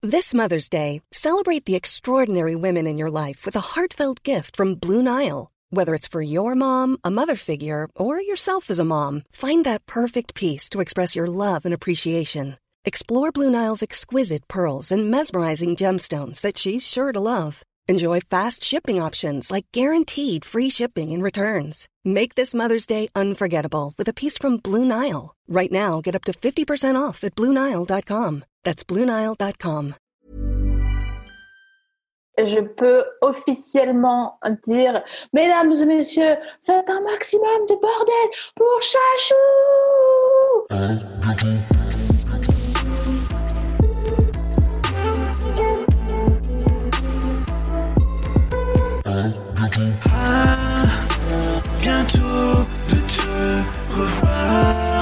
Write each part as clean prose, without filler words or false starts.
This Mother's Day, celebrate the extraordinary women in your life with a heartfelt gift from Blue Nile. Whether it's for your mom, a mother figure, or yourself as a mom, find that perfect piece to express your love and appreciation. Explore Blue Nile's exquisite pearls and mesmerizing gemstones that she's sure to love. Enjoy fast shipping options like guaranteed free shipping and returns. Make this Mother's Day unforgettable with a piece from Blue Nile. Right now, get up to 50% off at BlueNile.com. That's BlueNile.com. Je peux officiellement dire, mesdames et messieurs, faites un maximum de bordel pour Chachou! Bientôt de te revoir.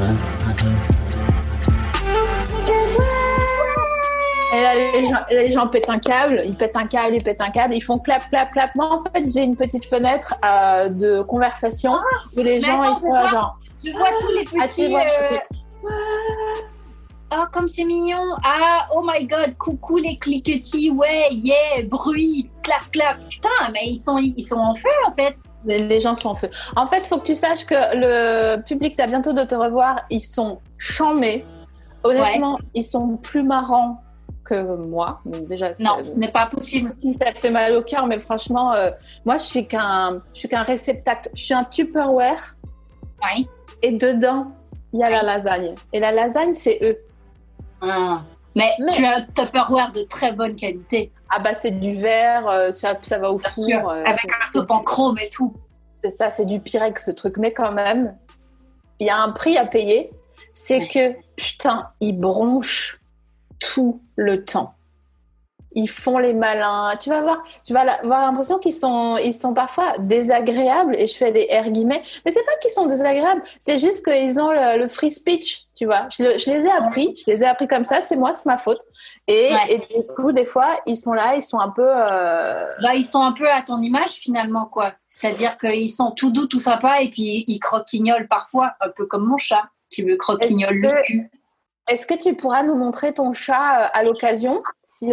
Et là, les gens pètent un câble, ils pètent un câble, ils font clap, clap, clap. Moi, en fait, j'ai une petite fenêtre de conversation où les gens, attends, ils sont genre... Je vois tous les petits... Oh, comme c'est mignon. Ah, oh my god, coucou les cliquetis, ouais, yeah, bruit, clap, clap. Putain, mais ils sont en feu, en fait. Les gens sont en feu. En fait, il faut que tu saches que le public d'À bientôt de te revoir, ils sont charmés. Honnêtement, ils sont plus marrants que moi. Donc déjà, non, ce n'est pas possible. Si ça te fait mal au cœur, mais franchement, moi, je suis qu'un réceptacle. Je suis un Tupperware. Oui. Et dedans, il y a la lasagne. Et la lasagne, c'est eux. Ah. Mais tu as un Tupperware de très bonne qualité. Ah bah c'est du verre, ça va au four. Sûr, avec un top en chrome et tout. C'est ça, c'est du Pyrex le truc. Mais quand même, il y a un prix à payer. C'est que, putain, ils bronchent tout le temps. Ils font les malins. Tu vas avoir l'impression qu'ils sont parfois désagréables. Et je fais des R guillemets. Mais c'est pas qu'ils sont désagréables. C'est juste qu'ils ont le free speech. Tu vois, je les ai appris. Je les ai appris comme ça. C'est moi, c'est ma faute. Et du coup, des fois, ils sont là. Ils sont un peu... Bah, ils sont un peu à ton image, finalement, quoi. C'est-à-dire qu'ils sont tout doux, tout sympas. Et puis, ils croquignolent parfois. Un peu comme mon chat qui me croquignole le cul. Est-ce que tu pourras nous montrer ton chat à l'occasion si,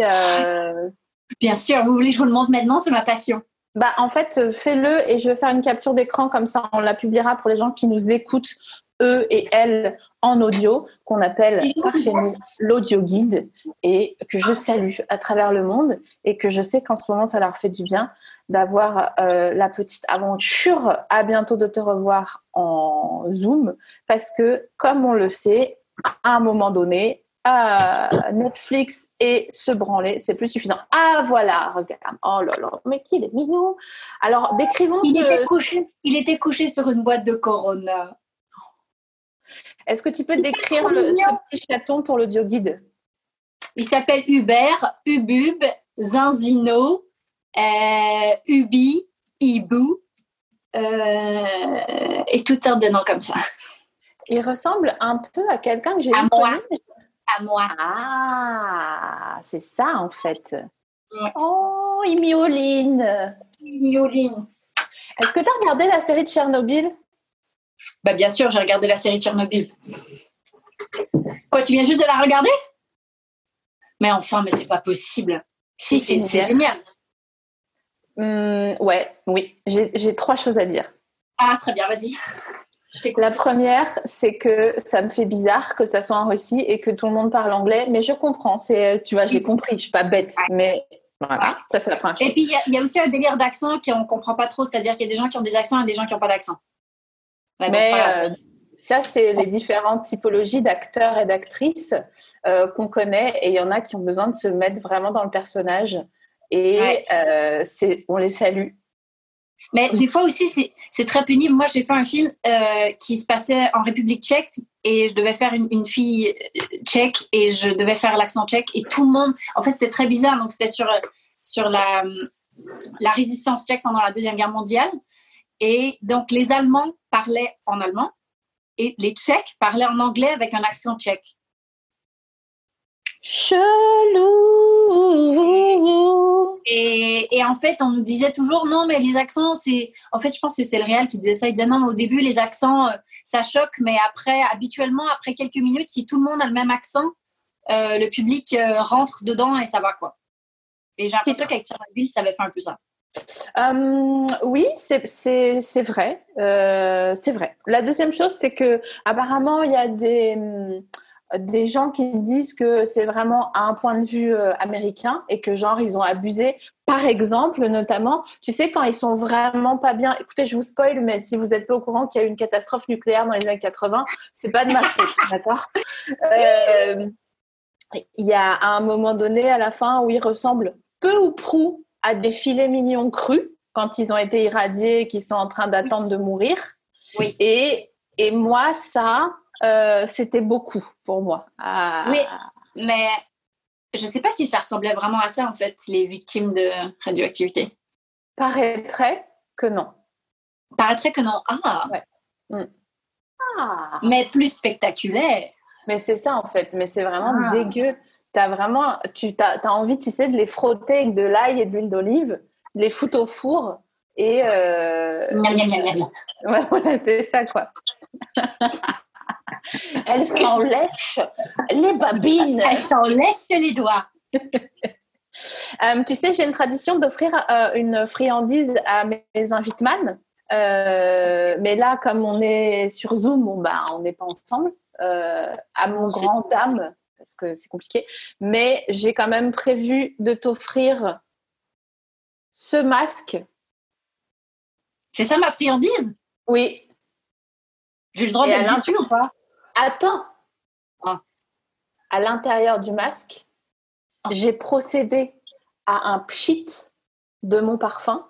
Bien sûr, vous voulez que je vous le montre maintenant, c'est ma passion. Bah, en fait, fais-le et je vais faire une capture d'écran, comme ça on la publiera pour les gens qui nous écoutent, eux et elles, en audio, qu'on appelle par chez nous l'audio guide, et que je salue à travers le monde, et que je sais qu'en ce moment ça leur fait du bien d'avoir la petite aventure À bientôt de te revoir en Zoom, parce que, comme on le sait, à un moment donné, Netflix et se branler, c'est plus suffisant. Ah voilà, regarde. Oh là là, mais qu'il est mignon. Alors, décrivons... Il était couché sur une boîte de Corona. Est-ce que tu peux décrire ce petit chaton pour l'audio guide? Il s'appelle Hubert, Ubub, Zanzino, Ubi, Ibu, et toutes sortes de noms comme ça. Il ressemble un peu à quelqu'un que j'ai à moi. Ah, c'est ça en fait. Ouais. Oh, il mioline. Est-ce que tu as regardé la série de Tchernobyl? Bah bien sûr, j'ai regardé la série de Tchernobyl. Quoi, tu viens juste de la regarder? Mais enfin, mais c'est pas possible. Si, c'est génial. Oui, j'ai 3 choses à dire. Ah, très bien, vas-y. La première, c'est que ça me fait bizarre que ça soit en Russie et que tout le monde parle anglais, mais je comprends. Tu vois, j'ai compris, je suis pas bête, mais voilà, ça c'est la première chose. Et puis il y a aussi un délire d'accent qu'on comprend pas trop, c'est-à-dire qu'il y a des gens qui ont des accents et des gens qui n'ont pas d'accent. Ouais, mais ça, c'est les différentes typologies d'acteurs et d'actrices qu'on connaît, et il y en a qui ont besoin de se mettre vraiment dans le personnage, et on les salue. Mais des fois aussi, c'est très pénible. Moi, j'ai fait un film qui se passait en République tchèque et je devais faire une fille tchèque et je devais faire l'accent tchèque. Et tout le monde... En fait, c'était très bizarre. Donc, c'était sur la résistance tchèque pendant la Deuxième Guerre mondiale. Et donc, les Allemands parlaient en allemand et les Tchèques parlaient en anglais avec un accent tchèque. Chelou. Et en fait, on nous disait toujours non, mais les accents, c'est... En fait, je pense que c'est le réel qui disait ça. Il disait non, mais au début, les accents, ça choque, mais habituellement, après quelques minutes, si tout le monde a le même accent, le public rentre dedans et ça va, quoi. Et j'ai l'impression qu'avec Tchernobyl, ça avait fait un peu ça. Oui, c'est vrai. C'est vrai. La deuxième chose, c'est que apparemment, il y a des gens qui disent que c'est vraiment un point de vue américain et que genre ils ont abusé. Par exemple, notamment, tu sais, quand ils sont vraiment pas bien. Écoutez, je vous spoil, mais si vous n'êtes pas au courant qu'il y a eu une catastrophe nucléaire dans les années 80, c'est pas de ma faute, d'accord. Il y a un moment donné, à la fin, où ils ressemblent peu ou prou à des filets mignons crus quand ils ont été irradiés et qu'ils sont en train d'attendre de mourir. Oui. Et moi, ça, c'était beaucoup pour moi. Oui, mais je ne sais pas si ça ressemblait vraiment à ça, en fait, les victimes de radioactivité. Paraîtrait que non. Paraîtrait que non. Ah. Ouais. Ah. Mais plus spectaculaire. Mais c'est ça, en fait. Mais c'est vraiment dégueu. T'as envie, tu sais, de les frotter avec de l'ail et de l'huile d'olive, de les foutre au four et... Miam, miam, miam, miam. Ouais, voilà, c'est ça, quoi. Elles s'en lèchent les babines. Elles s'en lèchent les doigts. Tu sais, j'ai une tradition d'offrir une friandise à mes invites-man. Mais là, comme on est sur Zoom, on n'est pas ensemble. À mon grand dame, parce que c'est compliqué. Mais j'ai quand même prévu de t'offrir ce masque. C'est ça ma friandise? Oui. J'ai le droit d'être dessus ou pas? Attends. À l'intérieur du masque, j'ai procédé à un pchit de mon parfum.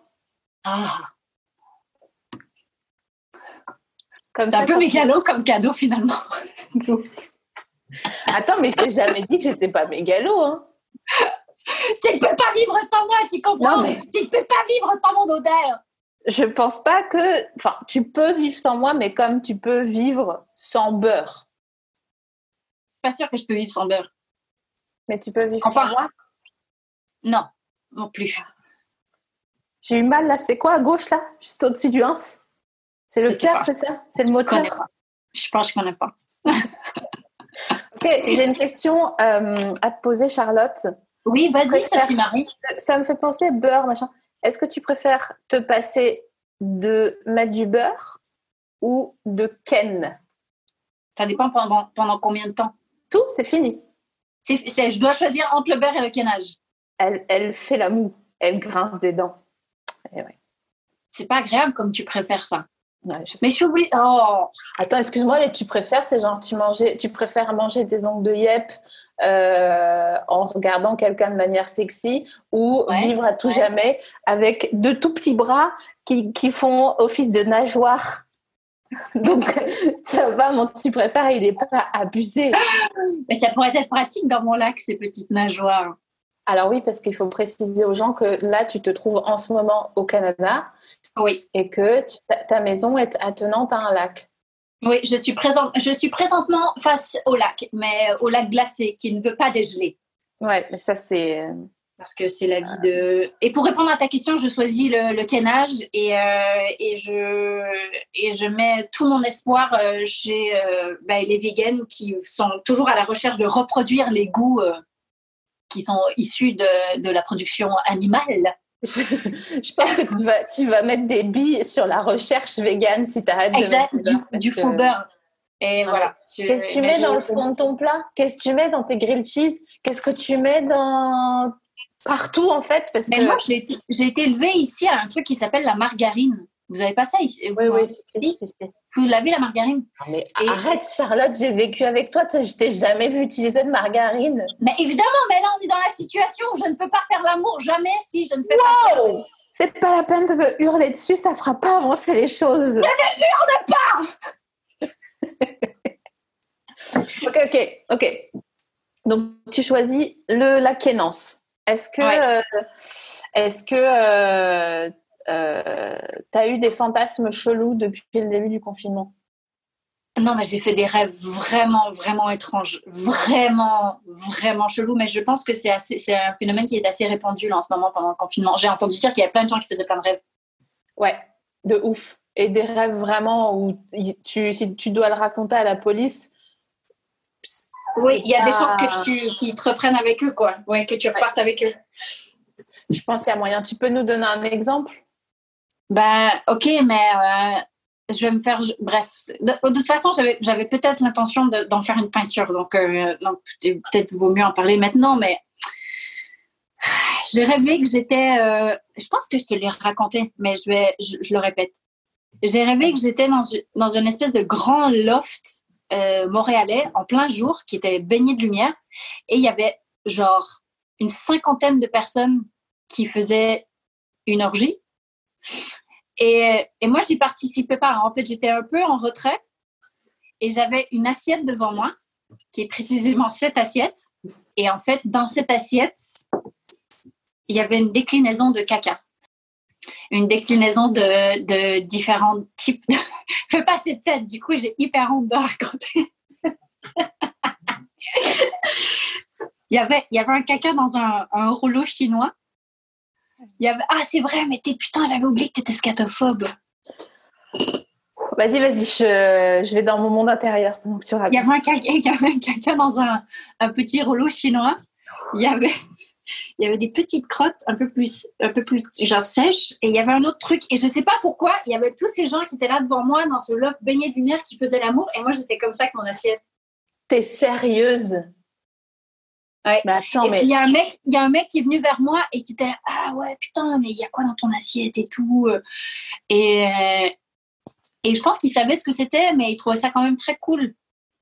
C'est un peu mégalo comme cadeau, finalement. Attends, mais je t'ai jamais dit que j'étais pas mégalo, hein. Tu ne peux pas vivre sans moi, tu comprends? Non, mais... Tu ne peux pas vivre sans mon odeur. Je pense pas que... Enfin, tu peux vivre sans moi, mais comme tu peux vivre sans beurre. Je suis pas sûre que je peux vivre sans beurre. Mais tu peux vivre sans moi? Non, non plus. J'ai eu mal, là. C'est quoi, à gauche, là? Juste au-dessus du 1? C'est le cœur, c'est ça? C'est le moteur? Je pense que je connais pas. Ok, j'ai une question à te poser, Charlotte. Oui, vas-y, Sophie Marie. Ça me fait penser beurre, machin. Est-ce que tu préfères te passer de mettre du beurre ou de ken? Ça dépend pendant combien de temps. Tout, c'est fini. Je dois choisir entre le beurre et le kennage. Elle fait la moue. Elle grince des dents. Et ouais. C'est pas agréable comme tu préfères ça. Ouais, mais je suis oubliée. Oh. Attends, excuse-moi, mais tu préfères, c'est genre tu préfères manger des ongles de yep en regardant quelqu'un de manière sexy ou vivre à tout jamais avec deux tout petits bras qui font office de nageoire. Donc, ça va, mon tu préfères, il n'est pas abusé. Mais ça pourrait être pratique dans mon lac, ces petites nageoires. Alors oui, parce qu'il faut préciser aux gens que là, tu te trouves en ce moment au Canada. Oui. Et que ta maison est attenante à un lac. Oui, je suis présentement face au lac, mais au lac glacé, qui ne veut pas dégeler. Ouais, mais ça, c'est... Parce que c'est la vie de... Et pour répondre à ta question, je choisis le kennage et je mets tout mon espoir chez les véganes qui sont toujours à la recherche de reproduire les goûts qui sont issus de la production animale. Je pense que tu vas mettre des billes sur la recherche végane si tu arrêtes de mettre du faux beurre. Et voilà. Qu'est-ce que tu mets dans le fond de ton plat? Qu'est-ce que tu mets dans tes grilled cheese? Qu'est-ce que tu mets dans... Partout, en fait. Moi, j'ai été élevée ici à un truc qui s'appelle la margarine. Vous n'avez pas ça ici? Oui, si. Vous l'avez, la margarine? Mais arrête, Charlotte, j'ai vécu avec toi. Je t'ai jamais vu utiliser de margarine. Mais évidemment, mais là, on est dans la situation où je ne peux pas faire l'amour jamais si je ne fais pas ça. C'est pas la peine de me hurler dessus, ça fera pas avancer les choses. Je ne hurle pas. Ok. Donc, tu choisis la quénance. Est-ce que t'as eu des fantasmes chelous depuis le début du confinement? Non, mais j'ai fait des rêves vraiment, vraiment étranges. Vraiment, vraiment chelous. Mais je pense que c'est un phénomène qui est assez répandu là, en ce moment pendant le confinement. J'ai entendu dire qu'il y a plein de gens qui faisaient plein de rêves. Ouais, de ouf. Et des rêves vraiment où si tu dois le raconter à la police, Oui, il y a des chances qu'ils te reprennent avec eux, quoi. Ouais, que tu repartes avec eux. Je pense qu'il y a moyen. Tu peux nous donner un exemple? Ok, mais je vais me faire... Bref, de toute façon, j'avais peut-être l'intention d'en faire une peinture, donc peut-être vaut mieux en parler maintenant, mais j'ai rêvé que j'étais... je pense que je te l'ai raconté, mais je le répète. J'ai rêvé que j'étais dans une espèce de grand loft montréalais, en plein jour, qui était baigné de lumière, et il y avait genre une 50aine de personnes qui faisaient une orgie. Et moi, j'y participais pas. En fait, j'étais un peu en retrait et j'avais une assiette devant moi, qui est précisément cette assiette. Et en fait, dans cette assiette, il y avait une déclinaison de caca. Une déclinaison de différents types. Fais pas cette tête, du coup, j'ai hyper honte de raconter. Il y avait un caca dans un rouleau chinois. C'est vrai, mais j'avais oublié que t'étais scatophobe. Vas-y, je vais dans mon monde intérieur. Donc tu racontes. Il y avait un caca dans un petit rouleau chinois. Il y avait des petites crottes un peu plus genre sèches, et il y avait un autre truc, et je sais pas pourquoi, il y avait tous ces gens qui étaient là devant moi dans ce loft baigné de lumière qui faisaient l'amour, et moi j'étais comme ça avec mon assiette. T'es sérieuse? Ouais. Mais attends, puis il y a un mec qui est venu vers moi et qui était là, ah ouais, putain, mais il y a quoi dans ton assiette et tout, et je pense qu'il savait ce que c'était, mais il trouvait ça quand même très cool.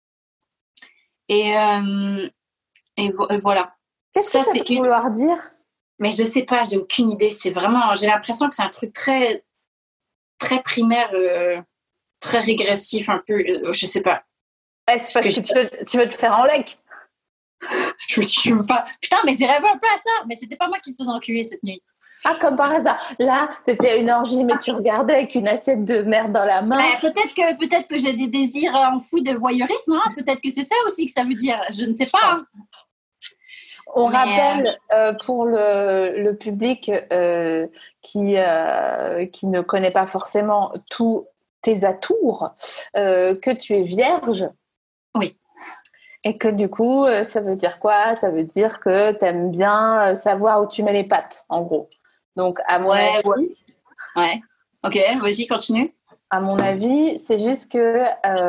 Et voilà. Qu'est-ce que ça peut vouloir dire? Mais je sais pas, j'ai aucune idée. C'est vraiment, j'ai l'impression que c'est un truc très, très primaire, très régressif, un peu. Je sais pas. C'est parce que tu veux te faire en lec. Je me suis pas. Putain, mais j'ai rêvé un peu à ça. Mais c'était pas moi qui se faisais enculer cette nuit. Ah, comme par hasard. Là, t'étais à une orgie, mais tu regardais avec une assiette de merde dans la main. Peut-être que j'ai des désirs enfouis de voyeurisme. Hein. Peut-être que c'est ça aussi que ça veut dire. Je ne sais pas. Hein. On rappelle pour le public qui ne connaît pas forcément tous tes atours, que tu es vierge. Oui. Et que du coup, ça veut dire quoi? Ça veut dire que tu aimes bien savoir où tu mets les pattes, en gros. Donc, à mon avis... Ouais. Ok, vas-y, continue. À mon avis, c'est juste que...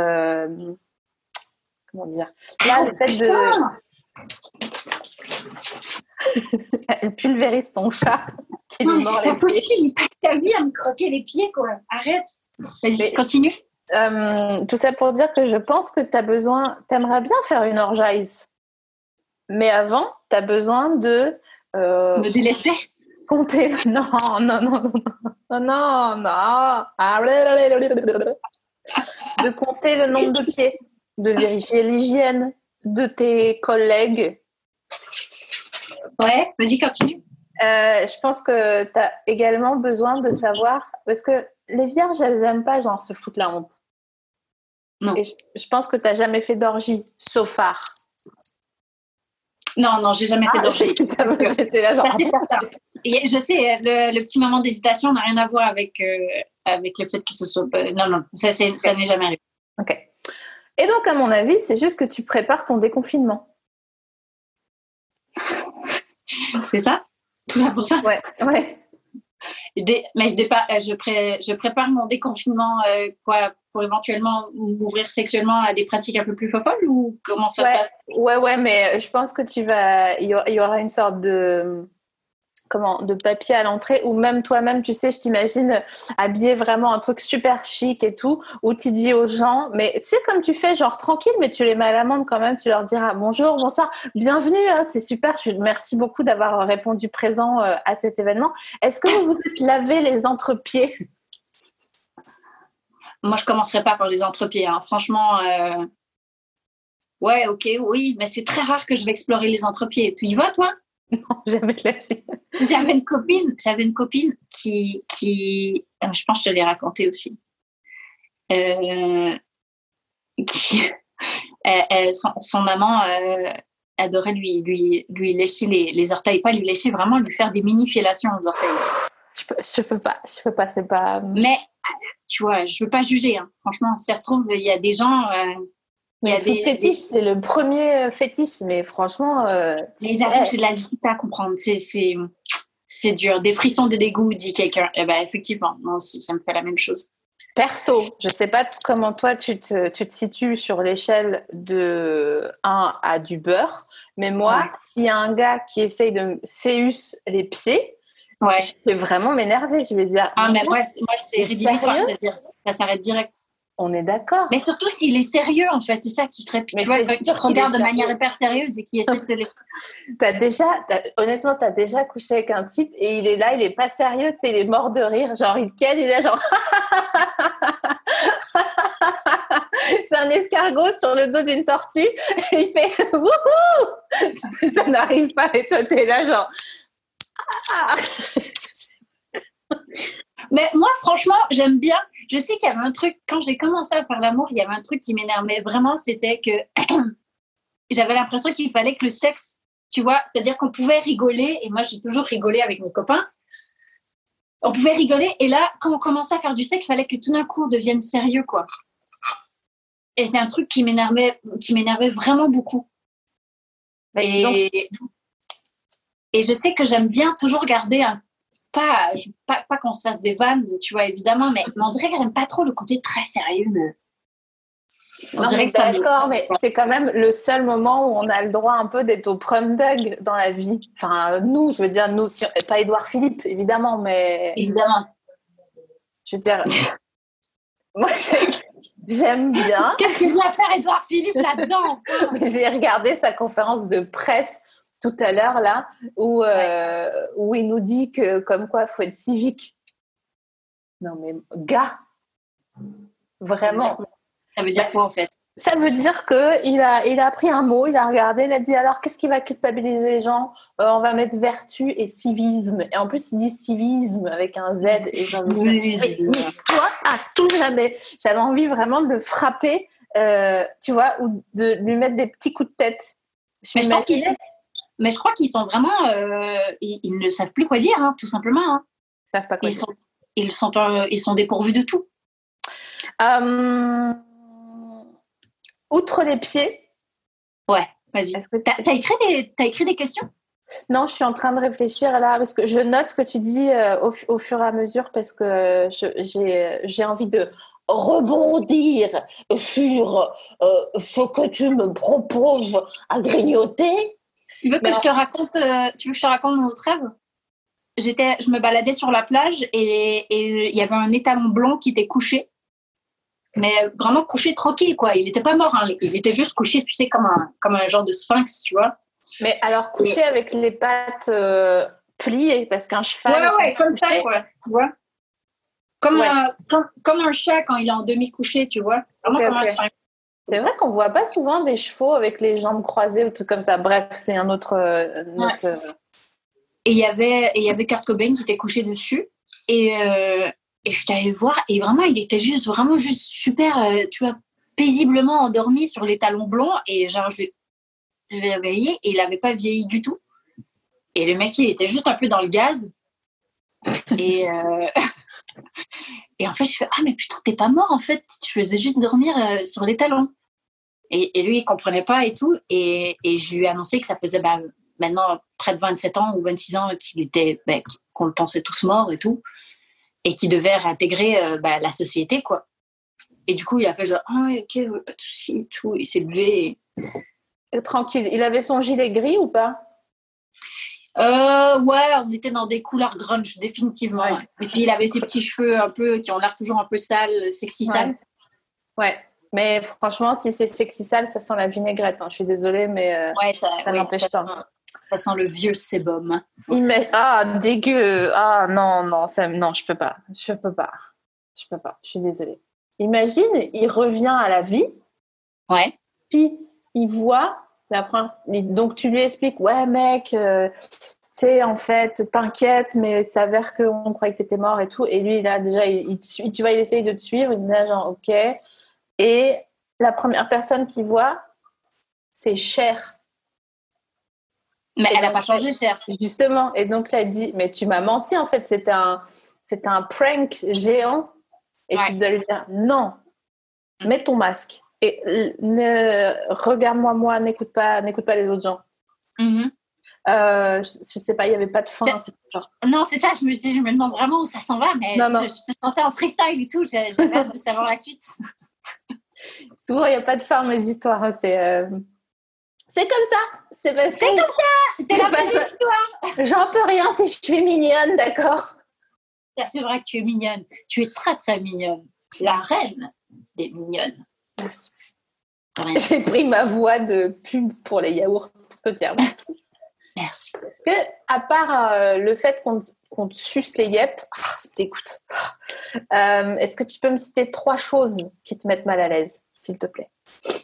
comment dire? Là, le fait de... Elle pulvérise son chat qui lui mord les pieds. Possible, il passe ta vie à me croquer les pieds, quoi. Arrête. Vas-y, continue. Tout ça pour dire que je pense que t'aimerais bien faire une orgize. Mais avant, t'as besoin de... me délester. Compter... Non. De compter le nombre de pieds, de vérifier l'hygiène de tes collègues. Ouais, vas-y, continue. Je pense que tu as également besoin de savoir, parce que les vierges, elles n'aiment pas genre se foutre la honte. Non. Et je pense que tu n'as jamais fait d'orgie, sauf art. Non, j'ai jamais fait d'orgie. J'étais là, genre, ça, c'est certain. Et je sais, le petit moment d'hésitation n'a rien à voir avec le fait que ce soit... Non, ça n'est jamais arrivé. Ok. Et donc, à mon avis, c'est juste que tu prépares ton déconfinement. C'est ça? Tout ça pour ça? Ouais. Mais je prépare mon déconfinement pour éventuellement m'ouvrir sexuellement à des pratiques un peu plus folles, ou comment ça se passe? Ouais, mais je pense que il y aura une sorte de papier à l'entrée, ou même toi-même, tu sais, je t'imagine habillé vraiment un truc super chic et tout, où tu dis aux gens, mais tu sais, comme tu fais, genre tranquille, mais tu les mets à l'amende quand même, tu leur diras bonjour, bonsoir, bienvenue, hein, c'est super, merci beaucoup d'avoir répondu présent à cet événement. Est-ce que vous êtes lavé les entrepieds? Moi, je commencerai pas par les entrepieds, hein. Franchement, ouais, ok, oui, mais c'est très rare que je vais explorer les entrepieds. Tu y vas, toi? Non, jamais de la vie. J'avais une copine qui je pense que je te l'ai raconté aussi. Son maman adorait lui lécher les orteils, pas lui lécher, vraiment lui faire des mini fellations aux orteils. Je peux pas, c'est pas... Mais, tu vois, je veux pas juger, hein. Franchement, si ça se trouve, il y a des gens Mais foot fétiche, c'est le premier fétiche, mais franchement... Mais j'avoue que j'ai de la difficulté à comprendre. C'est dur. Des frissons de dégoût, dit quelqu'un. Eh ben, effectivement, moi aussi, ça me fait la même chose. Perso, je sais pas comment toi tu te situes sur l'échelle de 1 à du beurre, mais moi, s'il y a un gars qui essaye de me séus les pieds, je vais vraiment m'énerver. Je vais dire... Ah, mais moi c'est rédhibitoire, c'est-à-dire ça s'arrête direct. On est d'accord. Mais surtout s'il est sérieux, en fait, c'est ça qui serait... Tu vois, quand il te regarde de manière hyper sérieuse et qui essaie de te les... Honnêtement, t'as déjà couché avec un type et il est là, il est pas sérieux, tu sais, il est mort de rire, genre il te ken, il est genre... C'est un escargot sur le dos d'une tortue et il fait wouhou. Ça n'arrive pas et toi t'es là genre... Mais moi, franchement, j'aime bien. Je sais qu'il y avait un truc, quand j'ai commencé à faire l'amour, il y avait un truc qui m'énervait vraiment, c'était que j'avais l'impression qu'il fallait que le sexe, tu vois, c'est-à-dire qu'on pouvait rigoler, et moi, j'ai toujours rigolé avec mes copains. On pouvait rigoler, et là, quand on commençait à faire du sexe, il fallait que tout d'un coup, on devienne sérieux, quoi. Et c'est un truc qui m'énervait vraiment beaucoup. Et je sais que j'aime bien toujours garder pas qu'on se fasse des vannes, tu vois, évidemment, mais on dirait que j'aime pas trop le côté très sérieux. On dirait que d'accord, mais c'est quand même le seul moment où on a le droit un peu d'être au prum dug dans la vie. Enfin, nous, je veux dire, nous, pas Édouard Philippe, évidemment, mais... Évidemment. Je veux dire, moi, j'aime bien. Qu'est-ce qu'il vient faire Édouard Philippe là-dedans? J'ai regardé sa conférence de presse tout à l'heure, là, où il nous dit que, comme quoi, il faut être civique. Non, mais, gars, vraiment. Ça veut dire quoi, en fait? Ça veut dire qu'il a pris un mot, il a regardé, il a dit, alors, qu'est-ce qui va culpabiliser les gens? On va mettre vertu et civisme. Et en plus, il dit civisme avec un Z. Et toi, à tout jamais. J'avais envie vraiment de le frapper, tu vois, ou de lui mettre des petits coups de tête. Mais je crois qu'ils sont vraiment... ils ne savent plus quoi dire, hein, tout simplement. Hein. Ils savent pas quoi dire. Ils sont dépourvus de tout. Outre les pieds... Ouais, vas-y. T'as écrit des questions? Non, je suis en train de réfléchir là, parce que je note ce que tu dis au fur et à mesure, parce que j'ai envie de rebondir sur ce que tu me proposes à grignoter. Tu veux que je te raconte mon autre rêve? Je me baladais sur la plage et il y avait un étalon blond qui était couché, mais vraiment couché tranquille, quoi. Il n'était pas mort, hein. Il était juste couché, tu sais, comme un genre de sphinx, tu vois. Mais alors couché avec les pattes pliées, parce qu'un cheval... Ouais, comme ça, quoi, tu vois. Comme un chat quand il est en demi-couché, tu vois. Vraiment comme un sphinx. C'est vrai qu'on voit pas souvent des chevaux avec les jambes croisées ou tout comme ça. Bref, c'est un autre... Et il y avait Kurt Cobain qui était couché dessus. Et je suis allée le voir. Et vraiment, il était juste super, tu vois, paisiblement endormi sur les talons blonds. Et genre, je l'ai réveillé et il n'avait pas vieilli du tout. Et le mec, il était juste un peu dans le gaz. Et en fait, je fais « Ah, mais putain, t'es pas mort, en fait. Tu faisais juste dormir sur les talons. » Et lui, il comprenait pas et tout. Et je lui ai annoncé que ça faisait maintenant près de 27 ans ou 26 ans qu'on le pensait tous mort et tout. Et qu'il devait réintégrer la société, quoi. Et du coup, il a fait genre « Ah, ok, pas de souci et tout. » Il s'est levé. Et tranquille. Il avait son gilet gris ou pas? Ouais, on était dans des couleurs grunge, définitivement. Ouais. Et puis il avait ses petits cheveux un peu qui ont l'air toujours un peu sales, sexy sales. Ouais, mais franchement, si c'est sexy sale, ça sent la vinaigrette. Hein. Je suis désolée, mais ça n'empêche pas. Ça sent le vieux sébum. Dégueu. Ah non, je peux pas. Je suis désolée. Imagine, il revient à la vie. Ouais. Puis il voit. Donc tu lui expliques, ouais mec, tu sais en fait, t'inquiète, mais ça s'avère qu'on croyait que t'étais mort et tout. Et lui, il a déjà, tu vois, il essaye de te suivre, il dit genre ok. Et la première personne qu'il voit, c'est Cher. Mais elle n'a pas changé, Cher. Justement. Et donc là, il dit, mais tu m'as menti en fait, c'était un prank géant. Et tu dois lui dire, non, mets ton masque. Et regarde-moi, moi, n'écoute pas les autres gens. Je sais pas, il n'y avait pas de fin. Non, c'est ça, je me demande vraiment où ça s'en va, mais je te sentais en freestyle et tout, j'avais hâte de savoir la suite. Souvent, il n'y a pas de fin, mes histoires. Hein, c'est comme ça. C'est comme ça. C'est la fin de l'histoire. J'en peux rien si je suis mignonne, d'accord? C'est vrai que tu es mignonne. Tu es très, très mignonne. La reine des mignonnes. Merci. J'ai pris ma voix de pub pour les yaourts pour te dire merci. Merci. Est-ce que, à part le fait qu'on te suce les yep, ça t'écoute. Est-ce que tu peux me citer 3 choses qui te mettent mal à l'aise, s'il te plaît?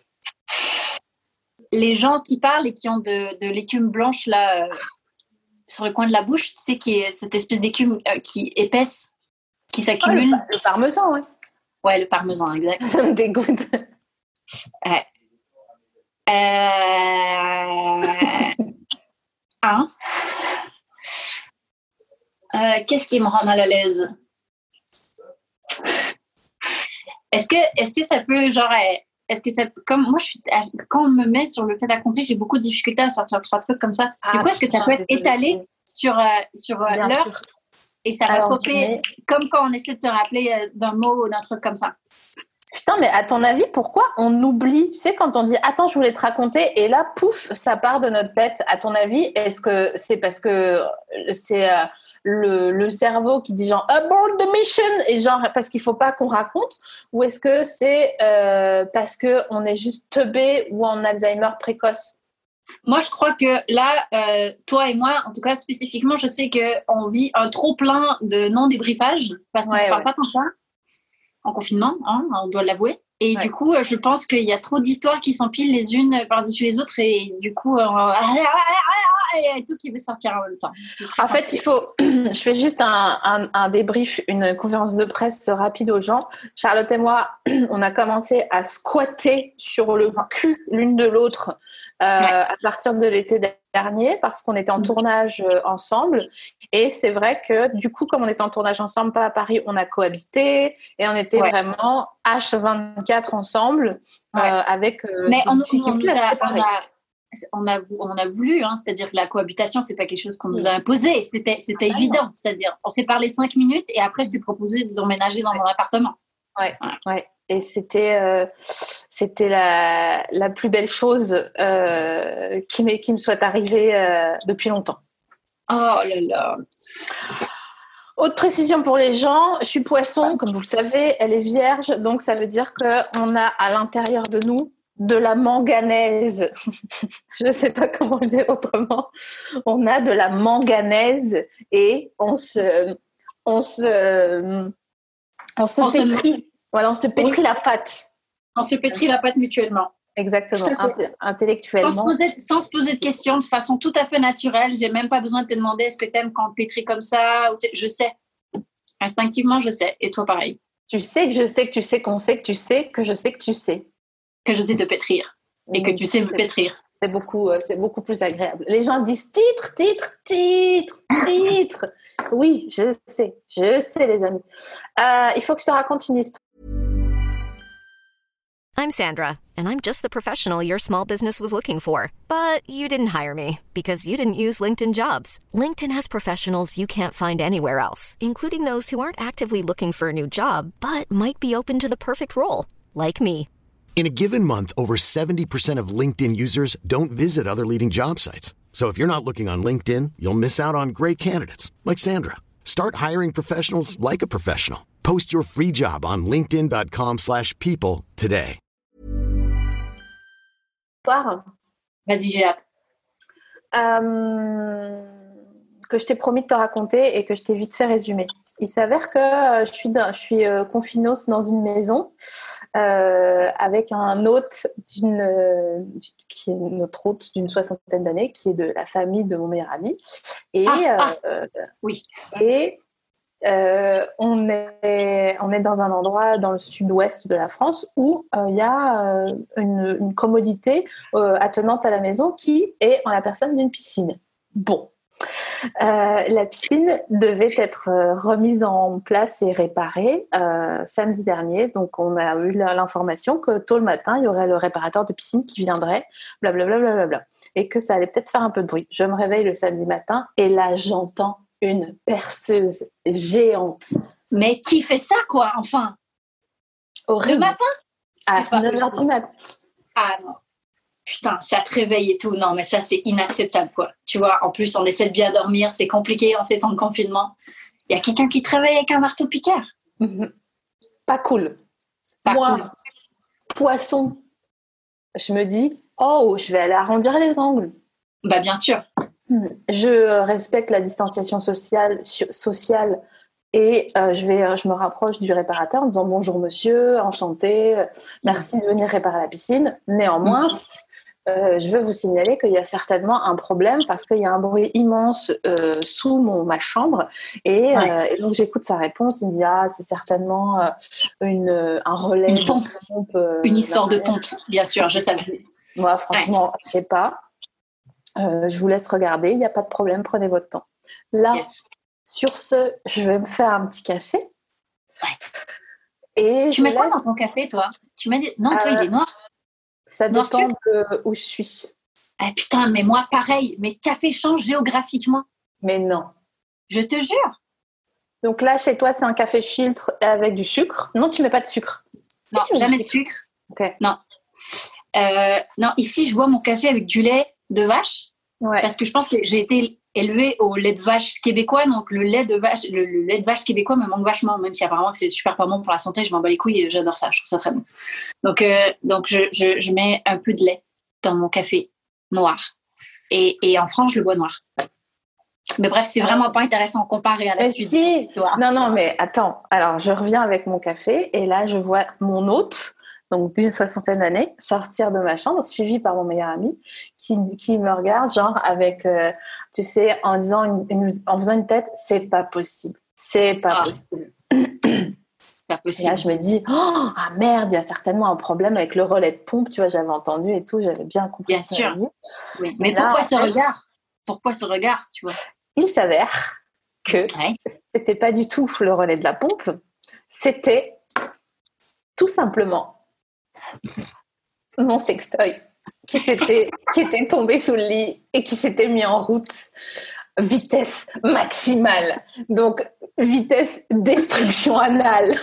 Les gens qui parlent et qui ont de l'écume blanche là sur le coin de la bouche, tu sais, qui est cette espèce d'écume qui épaisse, qui s'accumule. Le parmesan, oui. Ouais, le parmesan, exact. Ça me dégoûte. Ouais. Qu'est-ce qui me rend mal à l'aise? Est-ce que ça peut, genre, comme moi, quand on me met sur le fait accompli, j'ai beaucoup de difficultés à sortir 3 trucs comme ça. Du coup, est-ce que ça peut être étalé sur l'heure et ça va popper comme quand on essaie de se rappeler d'un mot ou d'un truc comme ça? Putain, mais à ton avis, pourquoi on oublie? Tu sais, quand on dit « Attends, je voulais te raconter » et là, pouf, ça part de notre tête. À ton avis, est-ce que c'est parce que c'est le cerveau qui dit genre « Abort the mission » et genre parce qu'il ne faut pas qu'on raconte? Ou est-ce que c'est parce qu'on est juste teubé ou en Alzheimer précoce? Moi, je crois que là, toi et moi, en tout cas spécifiquement, je sais qu'on vit un trop-plein de non-débriefage parce qu'on ne se parle pas tant ça. En confinement, hein, on doit l'avouer. Et du coup, je pense qu'il y a trop d'histoires qui s'empilent les unes par-dessus les autres et du coup, il y a tout qui veut sortir en même temps. En fait, je fais juste un débrief, une conférence de presse rapide aux gens. Charlotte et moi, on a commencé à squatter sur le cul l'une de l'autre à partir de l'été dernier parce qu'on était en tournage ensemble. Et c'est vrai que du coup, comme on était en tournage ensemble, pas à Paris, on a cohabité et on était vraiment H24 ensemble avec. Mais on a voulu, hein, c'est-à-dire que la cohabitation, c'est pas quelque chose qu'on nous a imposé, c'était évident, c'est-à-dire on s'est parlé 5 minutes et après je t'ai proposé d'emménager dans mon appartement. Ouais. Et c'était la plus belle chose qui me soit arrivée depuis longtemps. Oh là là. Autre précision pour les gens, je suis poisson, comme vous le savez, elle est vierge, donc ça veut dire qu'on a à l'intérieur de nous de la manganèse. Je ne sais pas comment le dire autrement. On a de la manganèse et on se pétrit. Voilà, on se pétrit la patte. On se pétrit la patte mutuellement. Exactement, intellectuellement. Sans se poser de questions, de façon tout à fait naturelle. J'ai même pas besoin de te demander est-ce que t'aimes quand on pétrit comme ça. Je sais. Instinctivement, je sais. Et toi, pareil. Tu sais que je sais que tu sais qu'on sait que tu sais que je sais que tu sais. Que je sais te pétrir. Et que tu sais me pétrir. C'est beaucoup plus agréable. Les gens disent titre. Oui, je sais, les amis. Il faut que je te raconte une histoire. I'm Sandra, and I'm just the professional your small business was looking for. But you didn't hire me because you didn't use LinkedIn Jobs. LinkedIn has professionals you can't find anywhere else, including those who aren't actively looking for a new job, but might be open to the perfect role, like me. In a given month, over 70% of LinkedIn users don't visit other leading job sites. So if you're not looking on LinkedIn, you'll miss out on great candidates like Sandra. Start hiring professionals like a professional. Post your free job on linkedin.com/people today. Vas-y, j'ai hâte. Que je t'ai promis de te raconter et que je t'ai vite fait résumer. Il s'avère que je suis confinos dans une maison avec un hôte qui est notre hôte d'une 60aine d'années, qui est de la famille de mon meilleur ami. Et oui. Et on est dans un endroit dans le sud-ouest de la France où il y a une commodité attenante à la maison qui est en la personne d'une piscine. Bon. La piscine devait être remise en place et réparée samedi dernier. Donc, on a eu l'information que tôt le matin, il y aurait le réparateur de piscine qui viendrait, blablabla, blablabla, et que ça allait peut-être faire un peu de bruit. Je me réveille le samedi matin et là, j'entends une perceuse géante. Mais qui fait ça, quoi, enfin? Horrible. Le matin? À C'est pas 9h du mat. Ah non. Putain, ça te réveille et tout. Non, mais ça, c'est inacceptable, quoi. Tu vois, en plus, on essaie de bien dormir. C'est compliqué en ces temps de confinement. Il y a quelqu'un qui te réveille avec un marteau-piqueur. Pas cool. Pas Moi, cool. poisson, je me dis, oh, je vais aller arrondir les angles. Bah, bien sûr. Je respecte la distanciation sociale et je me rapproche du réparateur en disant bonjour monsieur, enchanté, merci de venir réparer la piscine. Néanmoins, je veux vous signaler qu'il y a certainement un problème parce qu'il y a un bruit immense sous ma chambre et donc j'écoute sa réponse. Il me dit c'est certainement un relais Une pompe. Une histoire de pompe, bien sûr, je savais. Moi, franchement, je sais pas. Je vous laisse regarder, il n'y a pas de problème, prenez votre temps. Là, sur ce, je vais me faire un petit café. Ouais. Et tu mets quoi dans ton café, toi? Non, toi, il est noir. Ça dépend de où je suis. Ah putain, mais moi, pareil. Mes cafés changent géographiquement. Mais non. Je te jure. Donc là, chez toi, c'est un café filtre avec du sucre. Non, tu mets pas de sucre. Non, jamais de sucre. Okay. Non. Non, ici, je bois mon café avec du lait de vache. Ouais. Parce que je pense que j'ai été élevée au lait de vache québécois. Donc, le lait de vache québécois me manque vachement. Même si apparemment que c'est super pas bon pour la santé, je m'en bats les couilles et j'adore ça. Je trouve ça très bon. Donc je mets un peu de lait dans mon café noir. Et en France, je le bois noir. Mais bref, c'est vraiment pas intéressant comparé à la suite. Si. Non, mais attends. Alors, je reviens avec mon café et là, je vois mon hôte, donc d'une 60aine d'années, sortir de ma chambre, suivi par mon meilleur ami, qui me regarde, genre avec, tu sais, en faisant une tête, c'est pas possible. C'est pas possible. Pas possible. Et là, je me dis, merde, il y a certainement un problème avec le relais de pompe, tu vois, j'avais entendu et tout, j'avais bien compris. Bien sûr. Oui. Mais là, pourquoi ce regard, tu vois? Il s'avère que c'était pas du tout le relais de la pompe, c'était tout simplement mon sextoy qui était tombé sous le lit et qui s'était mis en route vitesse maximale. Donc, vitesse destruction anale.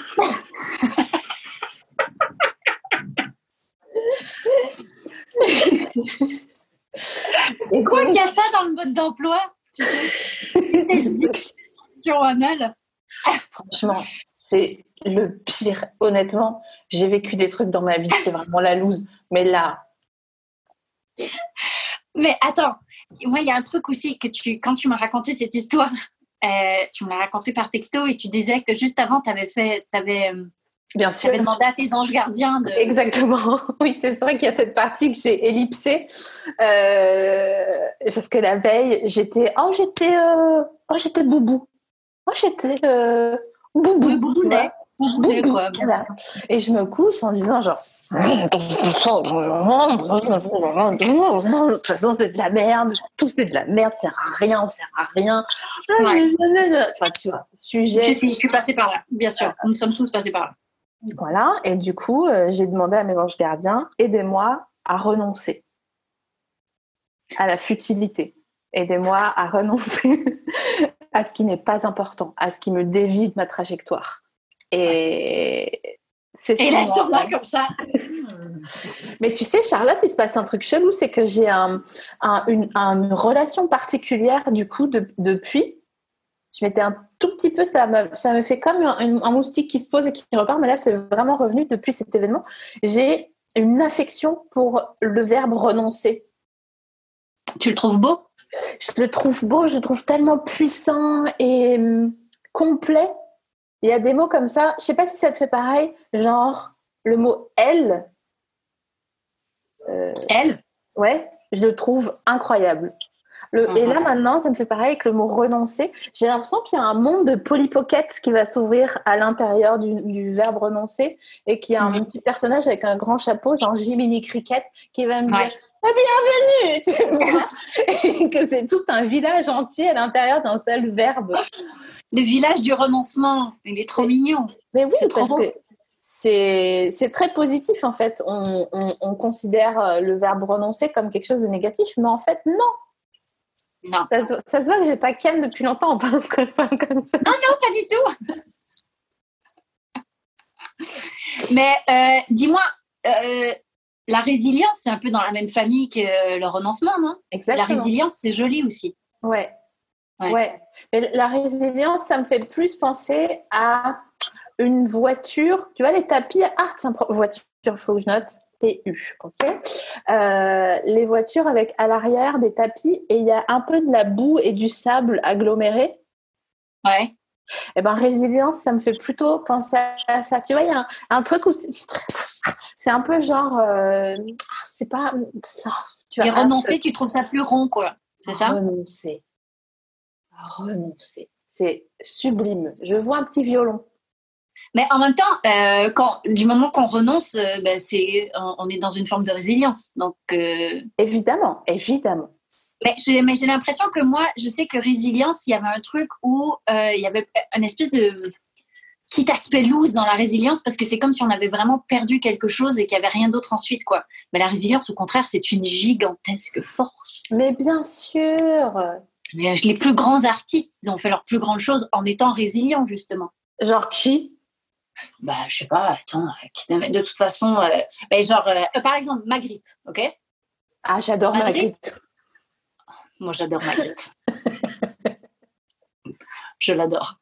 Et quoi qu'il y a ça dans le mode d'emploi? Vitesse destruction anale. Franchement, c'est le pire. Honnêtement, j'ai vécu des trucs dans ma vie, c'est vraiment la loose. Mais là... Mais attends, moi, il y a un truc aussi que quand tu m'as raconté cette histoire, tu me l'as raconté par texto et tu disais que juste avant, Bien sûr. Tu avais demandé à tes anges gardiens de... Exactement. Oui, c'est vrai qu'il y a cette partie que j'ai ellipsée. Parce que la veille, j'étais boubou. J'étais boubou. Oui, boubounet. Boubounet, quoi, bien sûr. Et je me couche en disant genre... De toute façon, c'est de la merde. Tout, c'est de la merde. Ça sert à rien. On sert à rien. Ouais. Enfin, tu vois, sujet... Je suis passée par là, bien sûr. Nous sommes tous passés par là. Voilà, et du coup, j'ai demandé à mes anges gardiens, aidez-moi à renoncer à la futilité. Aidez-moi à renoncer à ce qui n'est pas important, à ce qui me dévie de ma trajectoire. Et c'est et là, sur moi comme ça. Mais tu sais, Charlotte, il se passe un truc chelou, c'est que j'ai une relation particulière, du coup, depuis. Je m'étais un tout petit peu, ça me fait comme un moustique qui se pose et qui repart, mais là, c'est vraiment revenu depuis cet événement. J'ai une affection pour le verbe renoncer. Tu le trouves beau? Je le trouve beau, je le trouve tellement puissant et complet. Il y a des mots comme ça, je sais pas si ça te fait pareil, genre le mot « elle ». Elle? Ouais, je le trouve incroyable. Et là, maintenant, ça me fait pareil avec le mot renoncer. J'ai l'impression qu'il y a un monde de Polly Pocket qui va s'ouvrir à l'intérieur du verbe renoncer et qu'il y a un petit personnage avec un grand chapeau, genre Jiminy Cricket, qui va me dire bienvenue, tu vois, et que c'est tout un village entier à l'intérieur d'un seul verbe. Le village du renoncement, il est trop mignon. Mais oui, c'est trop beau. Que c'est très positif en fait. On considère le verbe renoncer comme quelque chose de négatif, mais en fait non. Ça se voit que j'ai pas Ken depuis longtemps en parlant comme ça. Non, pas du tout. Mais dis-moi, la résilience, c'est un peu dans la même famille que le renoncement, non? Exactement. La résilience, c'est joli aussi. Ouais. Mais la résilience, ça me fait plus penser à une voiture. Tu vois, les tapis. Ah, tiens, voiture, il faut que je note. PU, ok. Les voitures avec à l'arrière des tapis et il y a un peu de la boue et du sable aggloméré. Ouais. Et ben résilience, ça me fait plutôt penser à ça. Tu vois, il y a un truc où c'est un peu genre, c'est pas ça. Et renoncer, tu trouves ça plus rond, quoi. C'est ça? Renoncer, c'est sublime. Je vois un petit violon. Mais en même temps, du moment qu'on renonce, on est dans une forme de résilience. Donc, Évidemment. Mais j'ai l'impression que moi, je sais que résilience, il y avait un truc où il y avait un espèce de petit aspect loose dans la résilience parce que c'est comme si on avait vraiment perdu quelque chose et qu'il n'y avait rien d'autre ensuite, quoi. Mais la résilience, au contraire, c'est une gigantesque force. Mais bien sûr. Mais les plus grands artistes, ils ont fait leurs plus grandes choses en étant résilients, justement. Genre qui? Je sais pas, attends, de toute façon, par exemple, Magritte, ok? Ah, j'adore Magritte. Moi, j'adore Magritte. Je l'adore.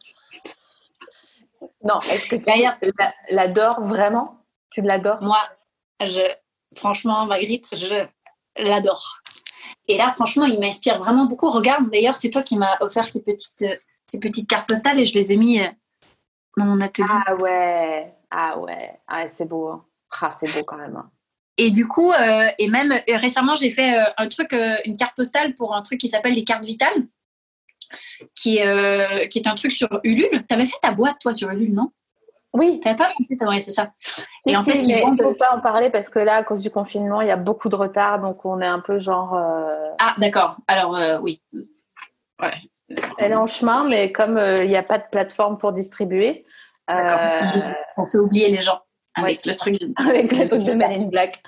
Non, est-ce que tu l'adores vraiment? Tu l'adores? Moi, franchement, Magritte, je l'adore. Et là, franchement, il m'inspire vraiment beaucoup. Regarde, d'ailleurs, c'est toi qui m'as offert ces petites cartes postales et je les ai mis dans mon atelier. Ah ouais, c'est beau. Hein. Ah, c'est beau quand même. Hein. Et du coup, et même récemment, j'ai fait un truc, une carte postale pour un truc qui s'appelle les cartes vitales, qui est un truc sur Ulule. T'avais fait ta boîte, toi, sur Ulule, non? Oui. T'avais pas fait? Ouais, c'est ça. Et en fait, il ne faut pas en parler parce que là, à cause du confinement, il y a beaucoup de retard, donc on est un peu genre... Ah, d'accord. Alors, oui. Ouais. Elle est en chemin, mais comme il n'y a pas de plateforme pour distribuer... On fait oublier les gens. Avec le truc de Men in Black.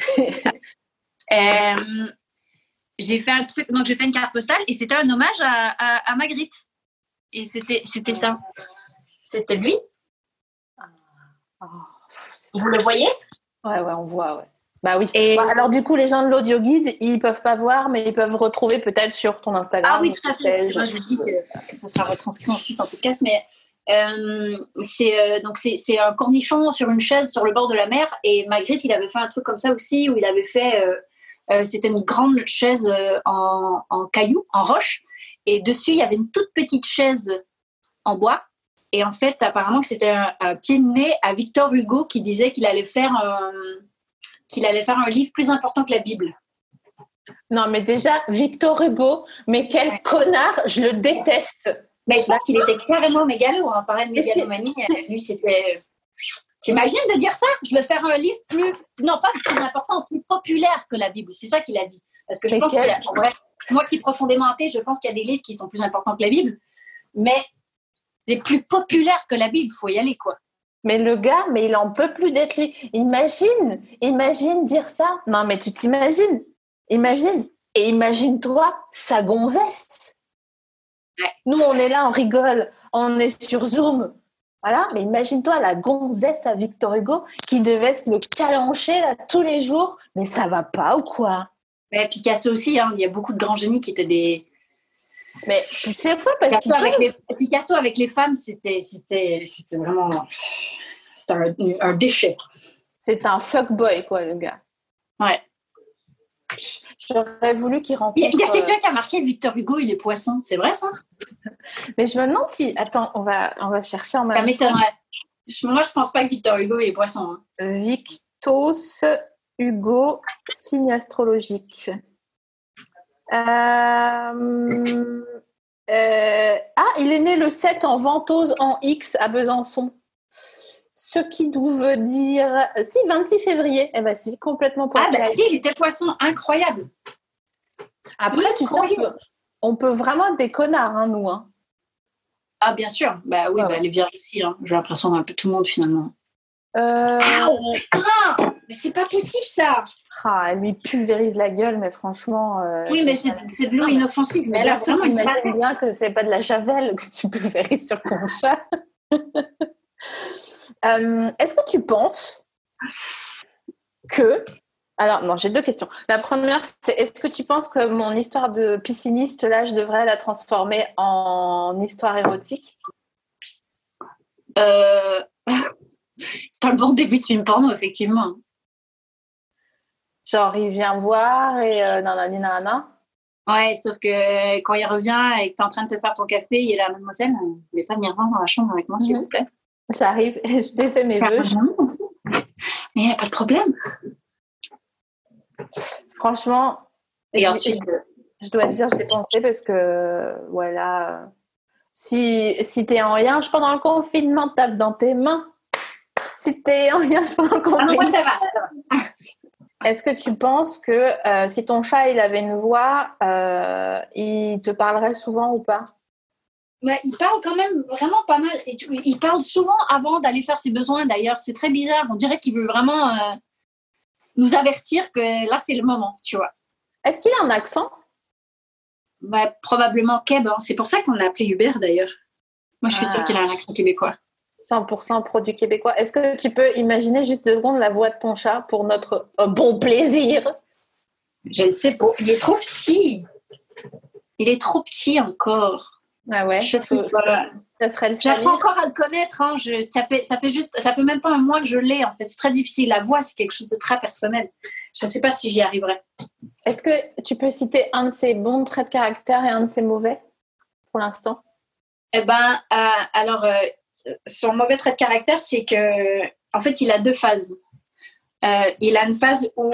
J'ai fait un truc, donc j'ai fait une carte postale et c'était un hommage à Magritte. Et c'était ça. C'était lui. Vous le voyez? Ouais, on voit, ouais. Bah oui. Alors du coup, les gens de l'audio guide, ils peuvent pas voir, mais ils peuvent retrouver peut-être sur ton Instagram. Ah oui, tout à fait. Moi, je vous dis que ça sera retranscrit ensuite en podcast, mais c'est un cornichon sur une chaise sur le bord de la mer et Magritte, il avait fait un truc comme ça aussi où il avait fait c'était une grande chaise en cailloux, en roche, et dessus il y avait une toute petite chaise en bois et en fait apparemment que c'était un pied de nez à Victor Hugo qui disait qu'il allait faire un livre plus important que la Bible. Non mais déjà Victor Hugo, mais quel connard, je le déteste. Mais je pense qu'il était carrément mégalo. On parlait de mégalomanie. Lui, c'était... T'imagines de dire ça? Je veux faire un livre non pas plus important, plus populaire que la Bible. C'est ça qu'il a dit. Parce que je pense qu'il y a... En vrai, moi qui profondément athée, je pense qu'il y a des livres qui sont plus importants que la Bible. Mais c'est plus populaire que la Bible. Il faut y aller, quoi. Mais le gars, il en peut plus d'être lui. Imagine dire ça. Non, mais tu t'imagines. Imagine. Et imagine-toi sa gonzesse. Ouais. Nous, on est là, on rigole, on est sur Zoom. Voilà, mais imagine-toi la gonzesse à Victor Hugo qui devait se le calancher là, tous les jours. Mais ça va pas ou quoi? Mais Picasso aussi, hein. Il y a beaucoup de grands génies qui étaient des... Mais tu sais quoi? Picasso avec les femmes, c'était vraiment... C'était un déchet. C'est un fuckboy, quoi, le gars. Ouais. J'aurais voulu qu'il rencontre... Il y a quelqu'un qui a marqué Victor Hugo, il est poisson. C'est vrai, ça? Mais je me demande si... Attends, on va chercher en même temps. Ça m'étonnerait. Moi, je pense pas que Victor Hugo, il est poisson. Hein. Victos Hugo, signe astrologique. Il est né le 7 en Ventose en X à Besançon. Ce qui veut dire... Si, 26 février. Eh bien, si, complètement poisson. Ah, bah si, il était poisson, incroyable. Après, tu sais, on peut vraiment être des connards, hein, nous. Hein. Ah, bien sûr. Bah oui, les vierges aussi. Hein. J'ai l'impression d'un peu tout le monde, finalement. Putain, mais c'est pas possible, ça. Elle lui pulvérise la gueule, mais franchement... oui, mais c'est de l'eau inoffensive. Mais là, vraiment, imagine bien que c'est pas de la javel que tu pulvérises sur ton chat. Est-ce que tu penses que... Alors, non, j'ai 2 questions. La première, c'est est-ce que tu penses que mon histoire de pisciniste, là, je devrais la transformer en histoire érotique? C'est un bon début de film porno, effectivement. Genre, il vient voir et nanana. Ouais, sauf que quand il revient et que t'es en train de te faire ton café, il est là, mademoiselle, vous voulez pas venir voir dans la chambre avec moi, s'il vous plaît? J'arrive et je défais mes vœux. Mais il n'y a pas de problème. Franchement, et ensuite, je dois te dire, je l'ai pensé parce que, voilà, si t'es en rien, je pendant le confinement, tape dans tes mains. Si t'es en rien, je pendant le confinement. Ah non, moi, ça va. Est-ce que tu penses que si ton chat, il avait une voix, il te parlerait souvent ou pas? Ouais, il parle quand même vraiment pas mal. Il parle souvent avant d'aller faire ses besoins, d'ailleurs. C'est très bizarre. On dirait qu'il veut vraiment nous avertir que là, c'est le moment, tu vois. Est-ce qu'il a un accent? Bah, probablement Keb. Hein. C'est pour ça qu'on l'a appelé Hubert, d'ailleurs. Moi, je suis sûre qu'il a un accent québécois. 100% produit québécois. Est-ce que tu peux imaginer juste 2 secondes la voix de ton chat pour notre bon plaisir? Je ne sais pas. Il est trop petit. Il est trop petit encore. Ah ouais. Je sais pas. Ça serait le J'apprends encore à le connaître. Hein. Ça fait même pas un mois que je l'ai. En fait, c'est très difficile. La voix, c'est quelque chose de très personnel. Je ne sais pas si j'y arriverai. Est-ce que tu peux citer un de ses bons traits de caractère et un de ses mauvais pour l'instant? Eh ben, alors, son mauvais trait de caractère, c'est que, en fait, il a 2 phases. Il a une phase où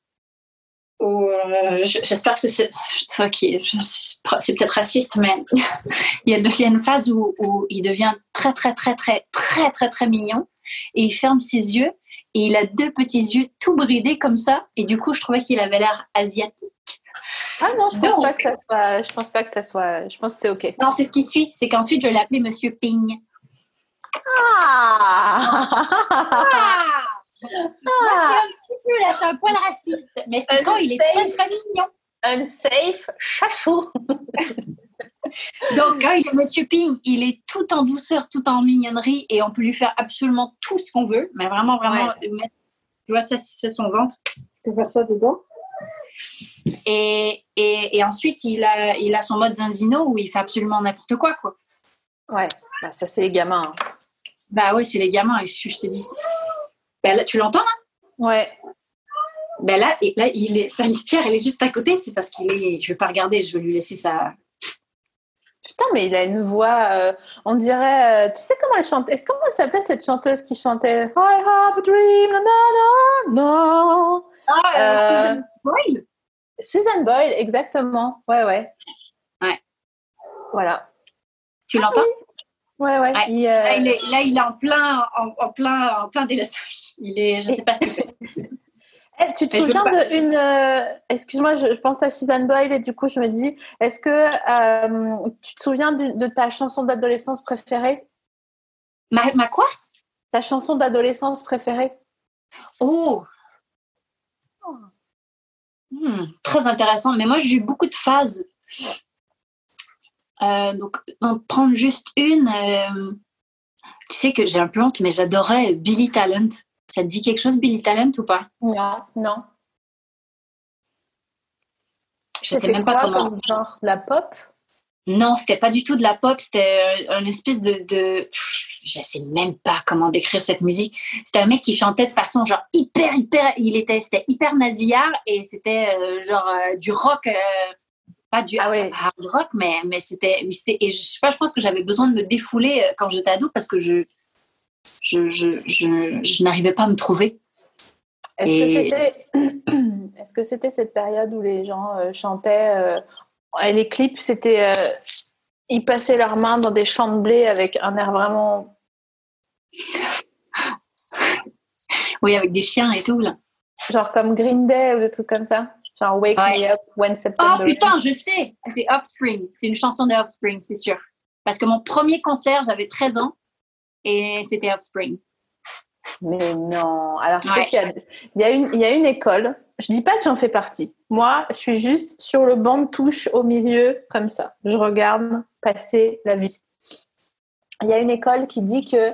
j'espère que c'est peut-être raciste, mais il y a une phase où il devient très très très très très très très mignon et il ferme ses yeux et il a 2 petits yeux tout bridés comme ça et du coup je trouvais qu'il avait l'air asiatique. Ah non, je pense pas que ça soit. Je pense que c'est ok. Non, c'est ce qui suit, c'est qu'ensuite je l'ai appelé Monsieur Ping. C'est un poil raciste, mais c'est quand il est très très mignon. Unsafe chachou. Donc quand il est Monsieur Ping, il est tout en douceur, tout en mignonnerie et on peut lui faire absolument tout ce qu'on veut, mais vraiment ouais. Tu vois, ça c'est son ventre, tu peux faire ça dedans. Et ensuite il a son mode Zinzino où il fait absolument n'importe quoi. Ouais, bah, ça c'est les gamins. Hein. Bah oui, c'est les gamins, et je te dis. Bah là, tu l'entends là? Ouais. Bah là, sa litière, elle est juste à côté, c'est parce qu'il est. Je vais pas regarder, je vais lui laisser sa. Putain, mais il a une voix, on dirait. Tu sais comment elle chantait? Comment elle s'appelait cette chanteuse qui chantait I have a dream, no. Susan Boyle. Susan Boyle, exactement. Ouais. Ouais. Voilà. Tu l'entends? Oui. Ouais. Là, il est en plein délaissage. Je sais pas ce qu'il fait. Tu te souviens d'une... excuse-moi, je pense à Susan Boyle et du coup, je me dis, est-ce que tu te souviens de ta chanson d'adolescence préférée? Ma quoi? Ta chanson d'adolescence préférée? Oh! Très intéressant. Mais moi, j'ai eu beaucoup de phases. Donc, prendre juste une... tu sais que j'ai un peu honte, mais j'adorais Billy Talent. Ça te dit quelque chose, Billy Talent, ou pas? Non. Je sais même pas comment. Comme genre de la pop? Non, c'était pas du tout de la pop. C'était une espèce de... Je sais même pas comment décrire cette musique. C'était un mec qui chantait de façon genre hyper... C'était hyper nasillard et c'était du rock... pas du hard rock, mais c'était... Et je sais pas, je pense que j'avais besoin de me défouler quand j'étais ado parce que je n'arrivais pas à me trouver. Est-ce Est-ce que c'était cette période où les gens chantaient et les clips, c'était ils passaient leurs mains dans des champs de blé avec un air vraiment... Oui, avec des chiens et tout, là. Genre comme Green Day ou des trucs comme ça. Genre Wake Me Up When September. Oh putain, je sais. C'est Offspring. C'est une chanson de Offspring, c'est sûr. Parce que mon premier concert, j'avais 13 ans et c'était Offspring. Mais non. Alors, tu sais qu'il y a une école. Je dis pas que j'en fais partie. Moi, je suis juste sur le banc de touche au milieu, comme ça. Je regarde passer la vie. Il y a une école qui dit que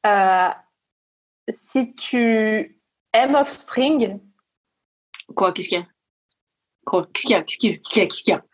si tu aimes Offspring... Quoi? Qu'est-ce qu'il y a? Qu'est-ce qu'il y a?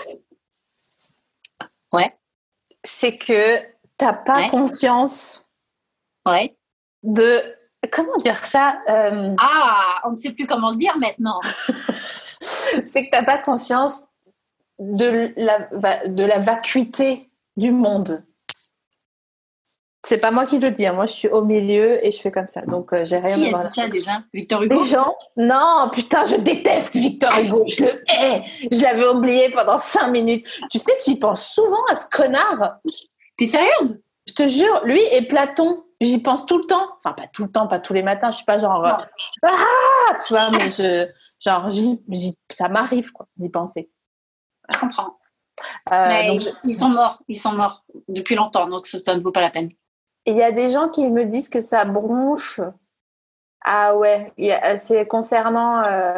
Ouais. C'est que t'as pas conscience de... Comment dire ça? On ne sait plus comment le dire maintenant. C'est que t'as pas conscience de la vacuité du monde. C'est pas moi qui le dis, hein. Moi je suis au milieu et je fais comme ça, donc j'ai rien à voir. Qui a dit ça déjà? Victor Hugo? Des gens? Non, putain, je déteste Victor Hugo, je le hais. Je l'avais oublié pendant 5 minutes. Tu sais que j'y pense souvent à ce connard. T'es sérieuse? Je te jure, lui et Platon, j'y pense tout le temps. Enfin, pas tout le temps, pas tous les matins, je suis pas genre... tu vois, mais ça m'arrive quoi, d'y penser. Je comprends. Mais donc, ils sont morts depuis longtemps, donc ça ne vaut pas la peine. Et il y a des gens qui me disent que ça bronche. Ah ouais, c'est concernant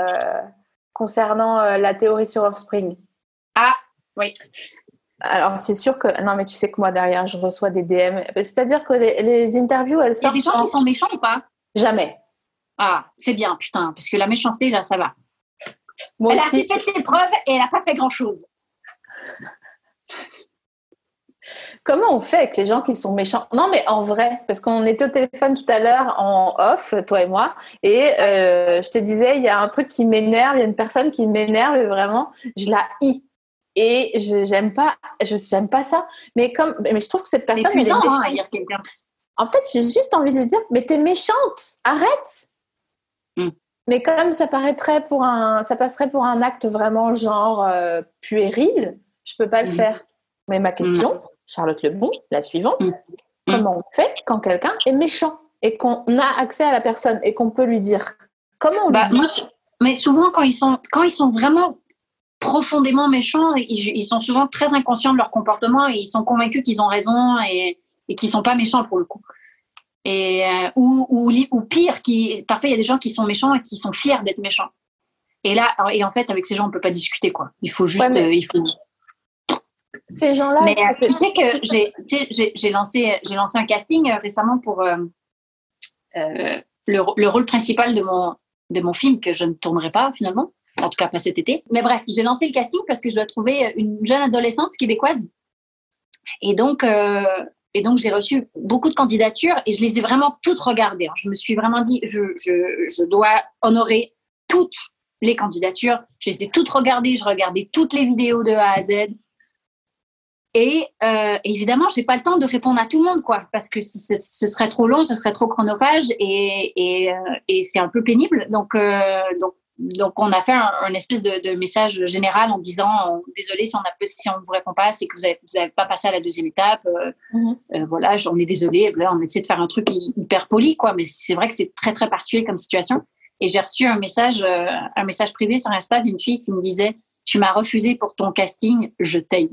la théorie sur Offspring. Ah, oui. Alors, c'est sûr que... Non, mais tu sais que moi, derrière, je reçois des DM. C'est-à-dire que les interviews, elles sortent... Il y a des gens qui sont méchants ou pas? Jamais. Ah, c'est bien, putain, parce que la méchanceté, là, ça va. Moi elle aussi. a fait ses preuves et elle n'a pas fait grand-chose. Comment on fait avec les gens qui sont méchants? Non, mais en vrai, parce qu'on était au téléphone tout à l'heure en off, toi et moi, et je te disais, il y a un truc qui m'énerve, il y a une personne qui m'énerve, et vraiment, je la hais. Et j'aime pas ça. Mais je trouve que cette personne... C'est épuisant, hein, il y a quelqu'un. En fait, j'ai juste envie de lui dire, mais t'es méchante, arrête. Mais comme ça passerait pour un acte vraiment genre puéril, je peux pas le faire. Mais ma question, Charlotte Lebon, la suivante, comment on fait quand quelqu'un est méchant et qu'on a accès à la personne et qu'on peut lui dire? Comment on lui dit? Mais souvent, quand ils sont vraiment profondément méchants, ils sont souvent très inconscients de leur comportement et ils sont convaincus qu'ils ont raison et qu'ils sont pas méchants pour le coup. Et ou pire, parfois il y a des gens qui sont méchants et qui sont fiers d'être méchants. Et en fait, avec ces gens, on peut pas discuter quoi. Il faut juste, Ces gens-là. Mais tu sais que j'ai lancé un casting récemment pour le rôle principal de mon film que je ne tournerai pas finalement, en tout cas pas cet été. Mais bref, j'ai lancé le casting parce que je dois trouver une jeune adolescente québécoise. Et donc j'ai reçu beaucoup de candidatures et je les ai vraiment toutes regardées. Alors, je me suis vraiment dit, je dois honorer toutes les candidatures. Je les ai toutes regardées, je regardais toutes les vidéos de A à Z. Et évidemment, j'ai pas le temps de répondre à tout le monde, quoi, parce que ce serait trop long, ce serait trop chronophage et c'est un peu pénible. Donc on a fait un espèce de message général en disant désolé si on ne vous répond pas, c'est que vous avez pas passé à la deuxième étape. Voilà, on est désolé. Là, on essaie de faire un truc hyper poli, quoi, mais c'est vrai que c'est très très particulier comme situation. Et j'ai reçu un message privé sur Insta d'une fille qui me disait tu m'as refusé pour ton casting, je t'haïs.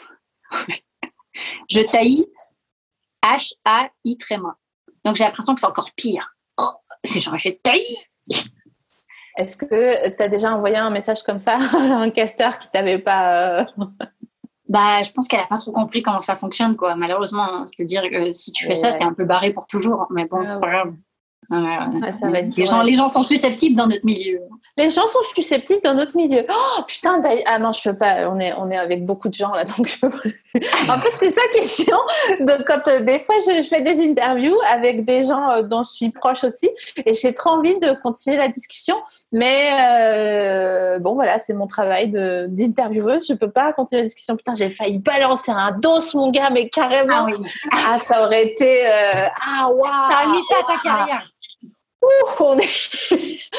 Je taillis H-A-I tréma. Donc j'ai l'impression que c'est encore pire. Oh, c'est genre je taillis. Est-ce que tu as déjà envoyé un message comme ça à un casteur qui t'avait pas je pense qu'elle a pas trop compris comment ça fonctionne quoi. Malheureusement, c'est-à-dire que si tu fais ça, t'es un peu barré pour toujours. Mais bon, c'est pas grave. Ça va être les gens sont susceptibles dans notre milieu. Les gens sont susceptibles dans notre milieu. Oh putain, ah non, je peux pas. On est avec beaucoup de gens là, donc je peux pas. En fait, c'est ça qui est chiant. Donc, quand des fois je fais des interviews avec des gens dont je suis proche aussi, et j'ai trop envie de continuer la discussion, mais bon voilà, c'est mon travail d'intervieweuse. Je peux pas continuer la discussion. Putain, j'ai failli balancer un dos, mon gars, mais carrément. Ah oui. Ça aurait été. Waouh. Ça a mis ça à ta carrière. On est...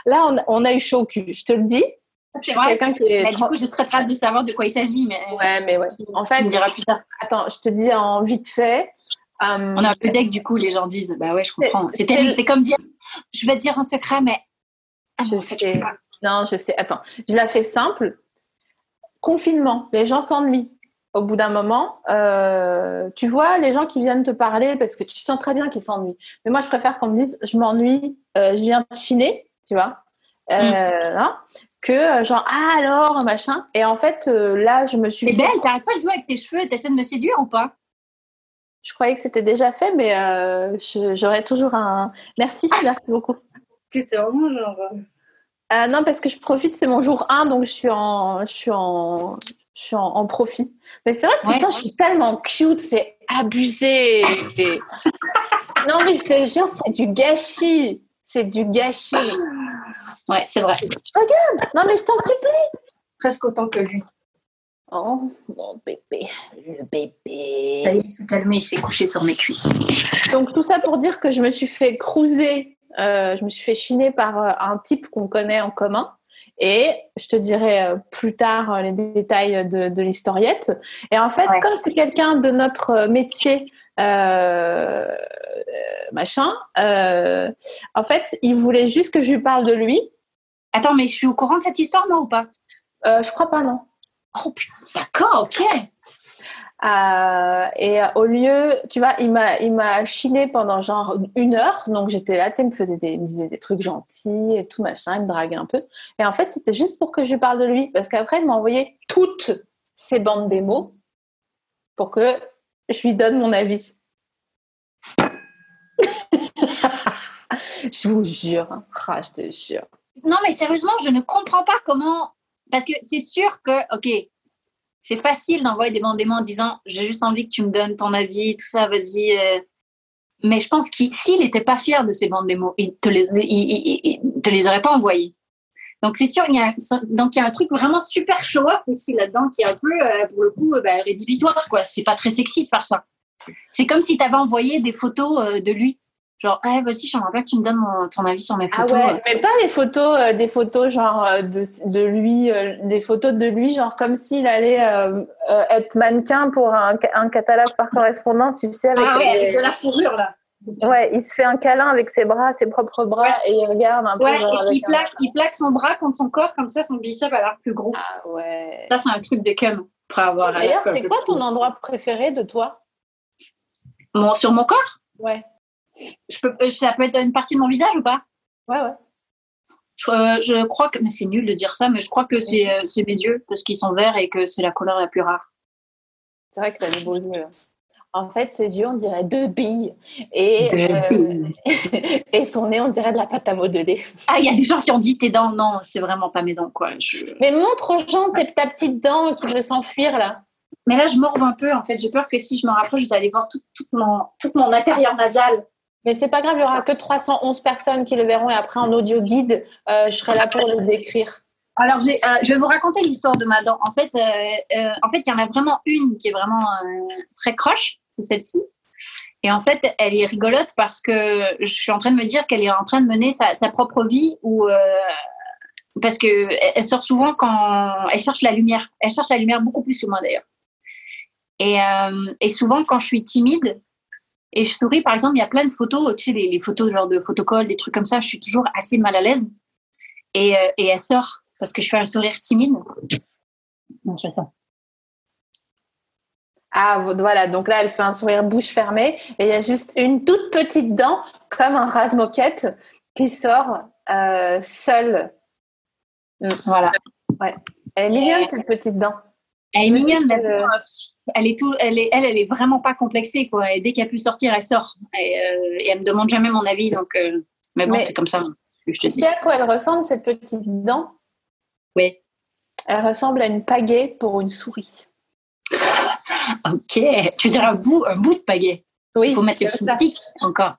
Là, on a eu chaud au cul. Je te le dis. C'est vrai. Quelqu'un qui est. Du coup, j'ai très hâte de savoir de quoi il s'agit. Mais Ouais. En fait, tu me diras plus tard. Attends, je te dis en vite fait. On a un peu deck, du coup, les gens disent bah ouais, je comprends. C'est terrible. C'est comme dire je vais te dire en secret, mais. Je sais. Non, je sais. Attends, je la fais simple. Confinement, les gens s'ennuient. Au bout d'un moment, tu vois les gens qui viennent te parler parce que tu sens très bien qu'ils s'ennuient. Mais moi, je préfère qu'on me dise je m'ennuie, je viens chiner, tu vois, hein, que genre ah alors machin. Et en fait, là, je me suis. T'es belle, t'arrêtes pas de jouer avec tes cheveux. T'essaies de me séduire ou pas? Je croyais que c'était déjà fait, mais j'aurais toujours un. Merci beaucoup. Que t'es vraiment genre. Non, parce que je profite, c'est mon jour 1, donc je suis en profit. Mais c'est vrai que putain, je suis tellement cute, c'est abusé. Non, mais je te jure, c'est du gâchis. C'est du gâchis. Ouais, c'est vrai. Regarde. Non, mais je t'en supplie. Presque autant que lui. Oh, mon bébé. Le bébé. Ça y est, il s'est calmé, il s'est couché sur mes cuisses. Donc, tout ça pour dire que je me suis fait cruiser. Je me suis fait chiner par un type qu'on connaît en commun. Et je te dirai plus tard les détails de l'historiette. Et en fait, comme c'est quelqu'un de notre métier, machin, en fait, il voulait juste que je lui parle de lui. Attends, mais je suis au courant de cette histoire, moi, ou pas? Je crois pas, non. Oh, putain, d'accord, ok. Et au lieu, tu vois, il m'a chiné pendant genre 1 heure. Donc j'étais là, tu sais, il me disait des trucs gentils et tout machin, il me draguait un peu. Et en fait, c'était juste pour que je lui parle de lui, parce qu'après, il m'a envoyé toutes ces bandes démos pour que je lui donne mon avis. Je vous jure, hein. Je te jure. Non, mais sérieusement, je ne comprends pas comment. Parce que c'est sûr que, ok. C'est facile d'envoyer des bandes démos en disant j'ai juste envie que tu me donnes ton avis, tout ça, vas-y. Mais je pense qu'il s'il n'était pas fier de ces bandes démos, il te les aurait pas envoyées. Donc c'est sûr, il y a un truc vraiment super show-off aussi là-dedans qui est un peu, pour le coup, rédhibitoire, quoi. C'est pas très sexy de faire ça. C'est comme si tu avais envoyé des photos de lui. Genre, vas-y, j'aimerais bien que tu me donnes ton avis sur mes photos. Ah ouais, mais pas les photos, des photos genre de lui, des photos de lui, genre comme s'il allait être mannequin pour un catalogue par correspondance, tu sais, avec de la fourrure, là. Ouais, il se fait un câlin avec ses propres bras, et il regarde un peu. Ouais, et puis il plaque son bras contre son corps, comme ça, son biceps a l'air plus gros. Ah ouais. Ça, c'est un truc de cum, pour avoir. D'ailleurs, c'est quoi ton endroit préféré de toi? Sur mon corps? Ouais. Ça peut être une partie de mon visage ou pas? Ouais. Je crois que, mais c'est nul de dire ça, mais je crois que c'est mes yeux, parce qu'ils sont verts et que c'est la couleur la plus rare. C'est vrai que t'as des beaux yeux. En fait, ses yeux, on dirait 2 billes. Et son nez, on dirait de la pâte à modeler. Ah, il y a des gens qui ont dit tes dents. Non, c'est vraiment pas mes dents, quoi. Mais montre aux gens ta petite dent qui veut s'enfuir, là. Mais là, je morve un peu, en fait. J'ai peur que si je me rapproche, vous allez voir tout mon intérieur nasal. Mais c'est pas grave, il n'y aura que 311 personnes qui le verront et après en audio guide, je serai là pour le décrire. Alors, je vais vous raconter l'histoire de ma dent. En fait, il y en a vraiment une qui est vraiment très croche, c'est celle-ci. Et en fait, elle est rigolote parce que je suis en train de me dire qu'elle est en train de mener sa propre vie parce qu'elle sort souvent quand elle cherche la lumière. Elle cherche la lumière beaucoup plus que moi d'ailleurs. Et souvent, quand je suis timide, et je souris, par exemple, il y a plein de photos, tu sais, les photos genre de photocall, des trucs comme ça, je suis toujours assez mal à l'aise. Et elle sort parce que je fais un sourire timide. Non, je fais ça. Ah, voilà. Donc là, elle fait un sourire bouche fermée et il y a juste une toute petite dent, comme un rase-moquette, qui sort seule. Voilà. Ouais. Elle est mignonne, cette petite dent. Elle est mignonne, mais elle est vraiment pas complexée, quoi. Et dès qu'elle peut sortir, elle sort. Et elle me demande jamais mon avis, donc. Mais bon, c'est comme ça. Tu sais à quoi elle ressemble, cette petite dent? Oui. Elle ressemble à une pagaie pour une souris. Ok. Tu veux dire un bout de pagaie? Oui. Il faut mettre les petits sticks encore.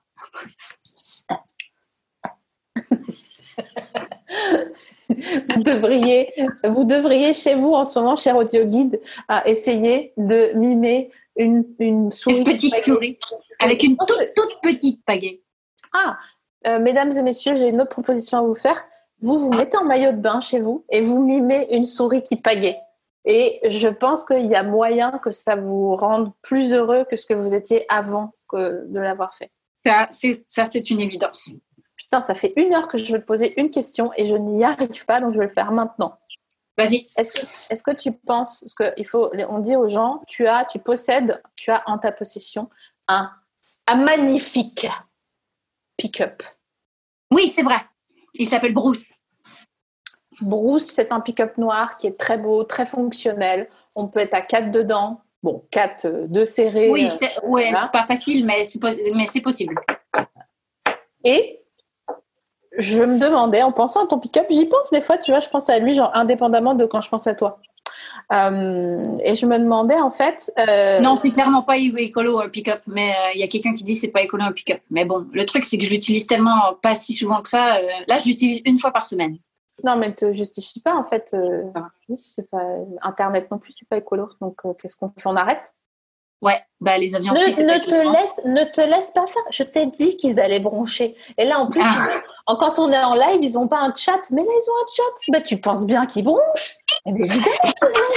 Vous devriez chez vous en ce moment, cher audio guide, essayer de mimer une souris. Une petite souris avec une toute petite pagaie. Mesdames et messieurs, j'ai une autre proposition à vous faire. vous vous mettez en maillot de bain chez vous et vous mimez une souris qui pagaie. Et je pense qu'il y a moyen que ça vous rende plus heureux que ce que vous étiez avant de l'avoir fait. Ça, c'est une évidence. Putain, ça fait 1 heure que je veux te poser une question et je n'y arrive pas, donc je vais le faire maintenant. Vas-y. Est-ce que tu penses, parce on dit aux gens, tu as en ta possession un magnifique pick-up. Oui, c'est vrai. Il s'appelle Bruce. Bruce, c'est un pick-up noir qui est très beau, très fonctionnel. On peut être à 4 dedans. Bon, 4, 2 serrés. Oui, c'est pas facile, mais c'est possible. Et je me demandais, en pensant à ton pick-up, j'y pense des fois, tu vois, je pense à lui, genre indépendamment de quand je pense à toi. Et je me demandais, en fait... Non, c'est clairement pas écolo un pick-up, mais il y a quelqu'un qui dit que c'est pas écolo un pick-up. Mais bon, le truc, c'est que je l'utilise tellement pas si souvent que ça. Là, je l'utilise 1 fois par semaine. Non, mais ne te justifie pas, en fait. Oui, c'est pas... Internet non plus, c'est pas écolo. Donc, qu'est-ce qu'on fait? On arrête? Ouais, bah les avions fixes, ne te laisse pas faire. Je t'ai dit qu'ils allaient broncher. Et là, en plus, quand on est en live, ils n'ont pas un chat. Mais là, ils ont un chat. Bah, tu penses bien qu'ils bronchent? Mais évidemment.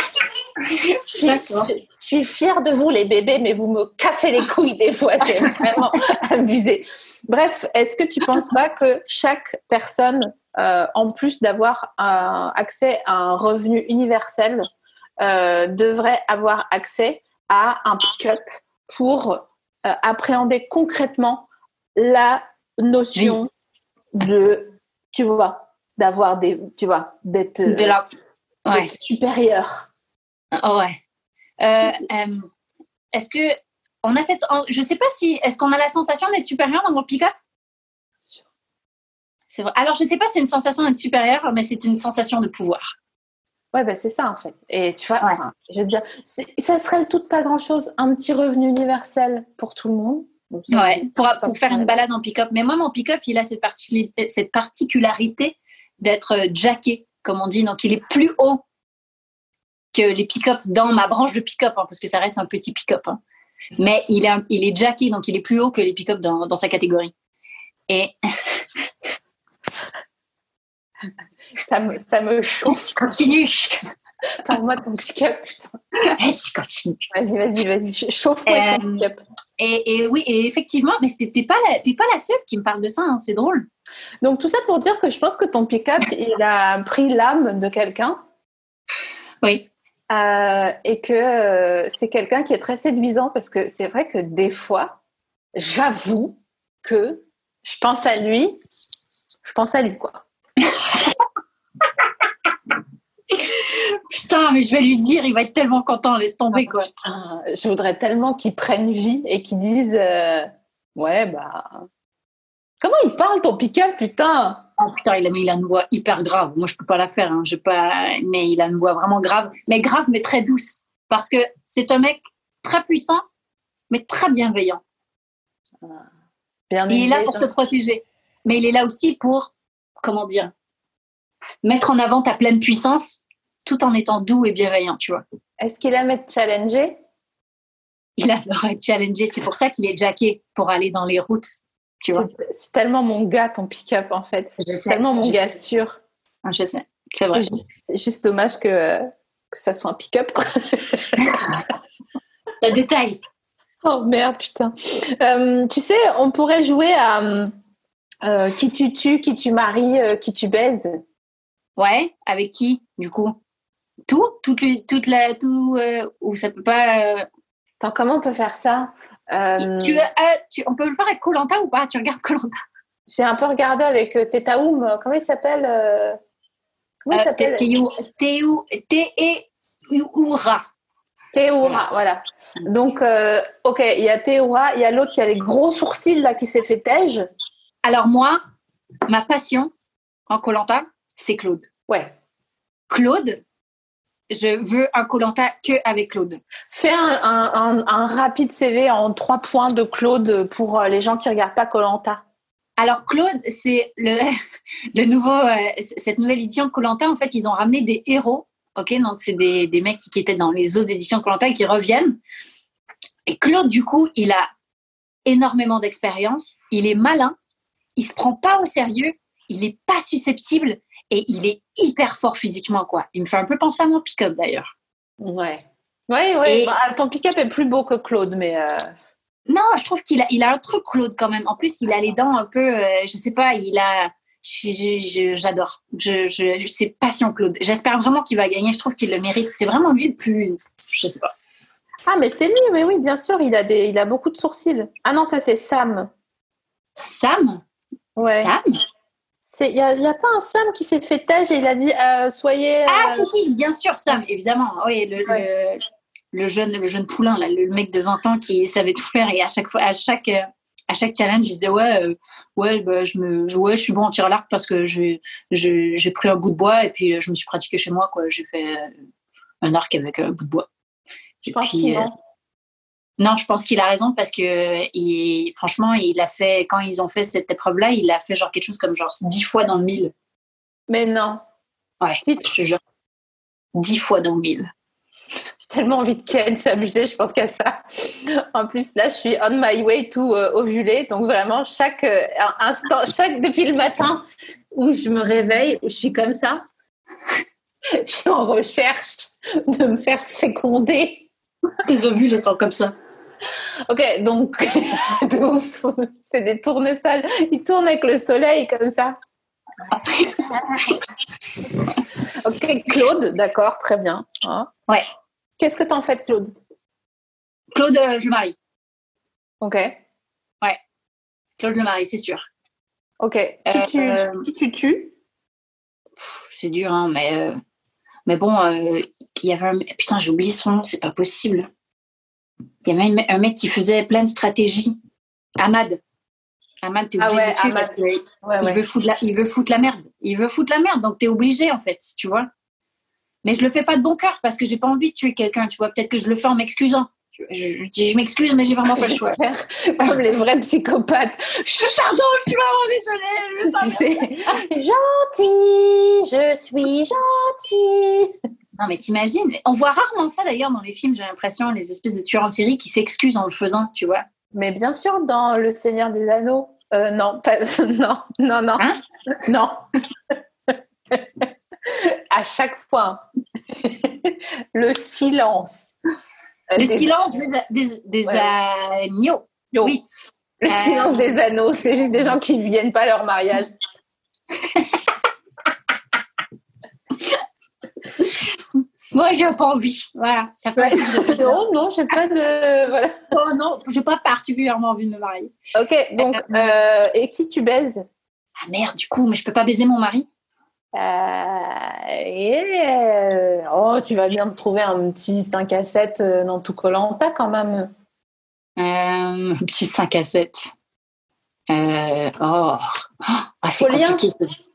Je suis fière de vous, les bébés, mais vous me cassez les couilles des fois. C'est vraiment abusé. Bref, est-ce que tu ne penses pas que chaque personne, en plus d'avoir accès à un revenu universel, devrait avoir accès à un pick-up pour appréhender concrètement la notion de, tu vois, d'avoir des, tu vois, d'être supérieur. Oh ouais. Est-ce que on a je sais pas si, est-ce qu'on a la sensation d'être supérieur dans mon pick-up? C'est vrai. Alors je sais pas si c'est une sensation d'être supérieur, mais c'est une sensation de pouvoir. Ouais, bah c'est ça en fait. Et tu vois, je veux dire, ça serait le tout de pas grand-chose, un petit revenu universel pour tout le monde. Donc, pour faire une balade en pick-up. Mais moi, mon pick-up, il a cette particularité d'être jacké, comme on dit. Donc, il est plus haut que les pick-up dans ma branche de pick-up, parce que ça reste un petit pick-up. Mais il est jacké, donc il est plus haut que les pick-up dans sa catégorie. Et... ça me chauffe. Continue. Parle-moi de ton pick-up, putain. Vas-y, continue. Vas-y. Chauffe-moi avec ton pick-up. Et oui, et effectivement, mais t'es pas la seule qui me parle de ça, hein, c'est drôle. Donc, tout ça pour dire que je pense que ton pick-up, il a pris l'âme de quelqu'un. Oui. Et que c'est quelqu'un qui est très séduisant parce que c'est vrai que des fois, j'avoue que je pense à lui, quoi. Putain, mais je vais lui dire, il va être tellement content, laisse tomber, quoi. Putain, je voudrais tellement qu'il prenne vie et qu'il dise ouais, bah... Comment il parle, ton pick-up, putain? Oh putain, il a une voix hyper grave. Moi, je peux pas la faire, hein. Mais il a une voix vraiment grave. Mais grave, mais très douce. Parce que c'est un mec très puissant, mais très bienveillant. Il est là pour te protéger. Mais il est là aussi pour, comment dire, mettre en avant ta pleine puissance tout en étant doux et bienveillant, tu vois. Est-ce qu'il aime être challengé? Il adore être challengé. C'est pour ça qu'il est jacké pour aller dans les routes, tu vois. C'est tellement mon gars, ton pick-up, en fait. C'est tellement mon gars sûr. Je sais, c'est vrai. C'est juste dommage que ça soit un pick-up, quoi. T'as détail. Oh merde, putain. Tu sais, on pourrait jouer à qui tu tues, qui tu maries, qui tu baises. Ouais, avec qui, du coup? Ou ça peut pas... Attends, comment on peut faire ça? On peut le faire avec Koh-Lanta ou pas? Tu regardes Koh-Lanta? J'ai un peu regardé avec Tetaoum. Comment il s'appelle? Teoura. Teoura, voilà. Donc, ok, il y a Teoura, il y a l'autre qui a les gros sourcils là qui s'est fait tège. Alors moi, ma passion en Koh-Lanta, c'est Claude. Ouais. Claude, je veux un Koh-Lanta que avec Claude. Fais un rapide CV en 3 points de Claude pour les gens qui regardent pas Koh-Lanta. Alors Claude, c'est le nouveau, cette nouvelle édition de Koh-Lanta. En fait, ils ont ramené des héros. Ok, donc c'est des mecs qui étaient dans les autres éditions de Koh-Lanta qui reviennent. Et Claude, du coup, il a énormément d'expérience. Il est malin. Il se prend pas au sérieux. Il est pas susceptible. Et il est hyper fort physiquement, quoi. Il me fait un peu penser à mon pick-up, d'ailleurs. Ouais. Ouais. Et- Ton pick-up est plus beau que Claude, mais... Non, je trouve qu'il a un truc, Claude, quand même. En plus, il a les dents un peu... je sais pas, j'adore. C'est passion, Claude. J'espère vraiment qu'il va gagner. Je trouve qu'il le mérite. C'est vraiment lui le plus... Je sais pas. Ah, mais c'est lui, mais oui, bien sûr, il a beaucoup de sourcils. Ah non, ça, c'est Sam. Sam? Ouais. Sam? Il y a pas un Sam qui s'est fait têche et il a dit soyez... Ah, si, bien sûr, Sam, évidemment. Oui, le jeune poulain, là, le mec de 20 ans qui savait tout faire et à chaque challenge, il disait je suis bon en tir à l'arc parce que j'ai pris un bout de bois et puis je me suis pratiqué chez moi, quoi. J'ai fait un arc avec un bout de bois. Je pense qu'il ment. Non, je pense qu'il a raison parce que franchement, il a fait, quand ils ont fait cette épreuve-là, il a fait genre quelque chose comme genre 10 fois dans le 1000. Mais non. Ouais, je te jure. 10 fois dans le 1000. J'ai tellement envie de Ken s'amuser, je pense qu'à ça. En plus, là, je suis on my way to ovuler. Donc vraiment, chaque instant, depuis le matin où je me réveille, où je suis comme ça, je suis en recherche de me faire féconder. Tes ovules, elles sont comme ça. Ok, donc c'est des tournesols. Ils tournent avec le soleil comme ça. Ok, Claude, d'accord, très bien. Hein. Ouais. Qu'est-ce que t'en fais de Claude? Claude, je le marie. Ok. Ouais. Claude, je le marie, c'est sûr. Ok. Qui tu tues? C'est dur, hein, mais bon, il y avait putain, j'ai oublié son nom, c'est pas possible. Il y avait un mec qui faisait plein de stratégies. Ahmad, t'es obligé de le tuer parce qu'il veut foutre la merde. Il veut foutre la merde, donc t'es obligé, en fait, tu vois. Mais je le fais pas de bon cœur parce que j'ai pas envie de tuer quelqu'un, tu vois. Peut-être que je le fais en m'excusant. Je m'excuse, mais j'ai vraiment pas le choix. Comme les vrais psychopathes. Pardon, je suis vraiment désolée. Gentil, je suis gentil. Non, mais t'imagines, on voit rarement ça d'ailleurs dans les films, j'ai l'impression, les espèces de tueurs en série qui s'excusent en le faisant, tu vois. Mais bien sûr, dans Le Seigneur des Anneaux. Non, pas... non. Hein? Non. À chaque fois. Le silence. Le silence des agneaux. Oui. Le silence des anneaux, c'est juste des gens qui ne viennent pas à leur mariage. Moi, j'ai pas envie. Voilà. Ça peut être... Non, j'ai pas de. Voilà. Oh, non, j'ai pas particulièrement envie de me marier. Ok, donc, et qui tu baises? Ah merde, du coup, mais je peux pas baiser mon mari? Oh, tu vas bien te trouver un petit 5 à 7 dans tout Koh-Lanta quand même. Un petit 5 à 7. C'est compliqué.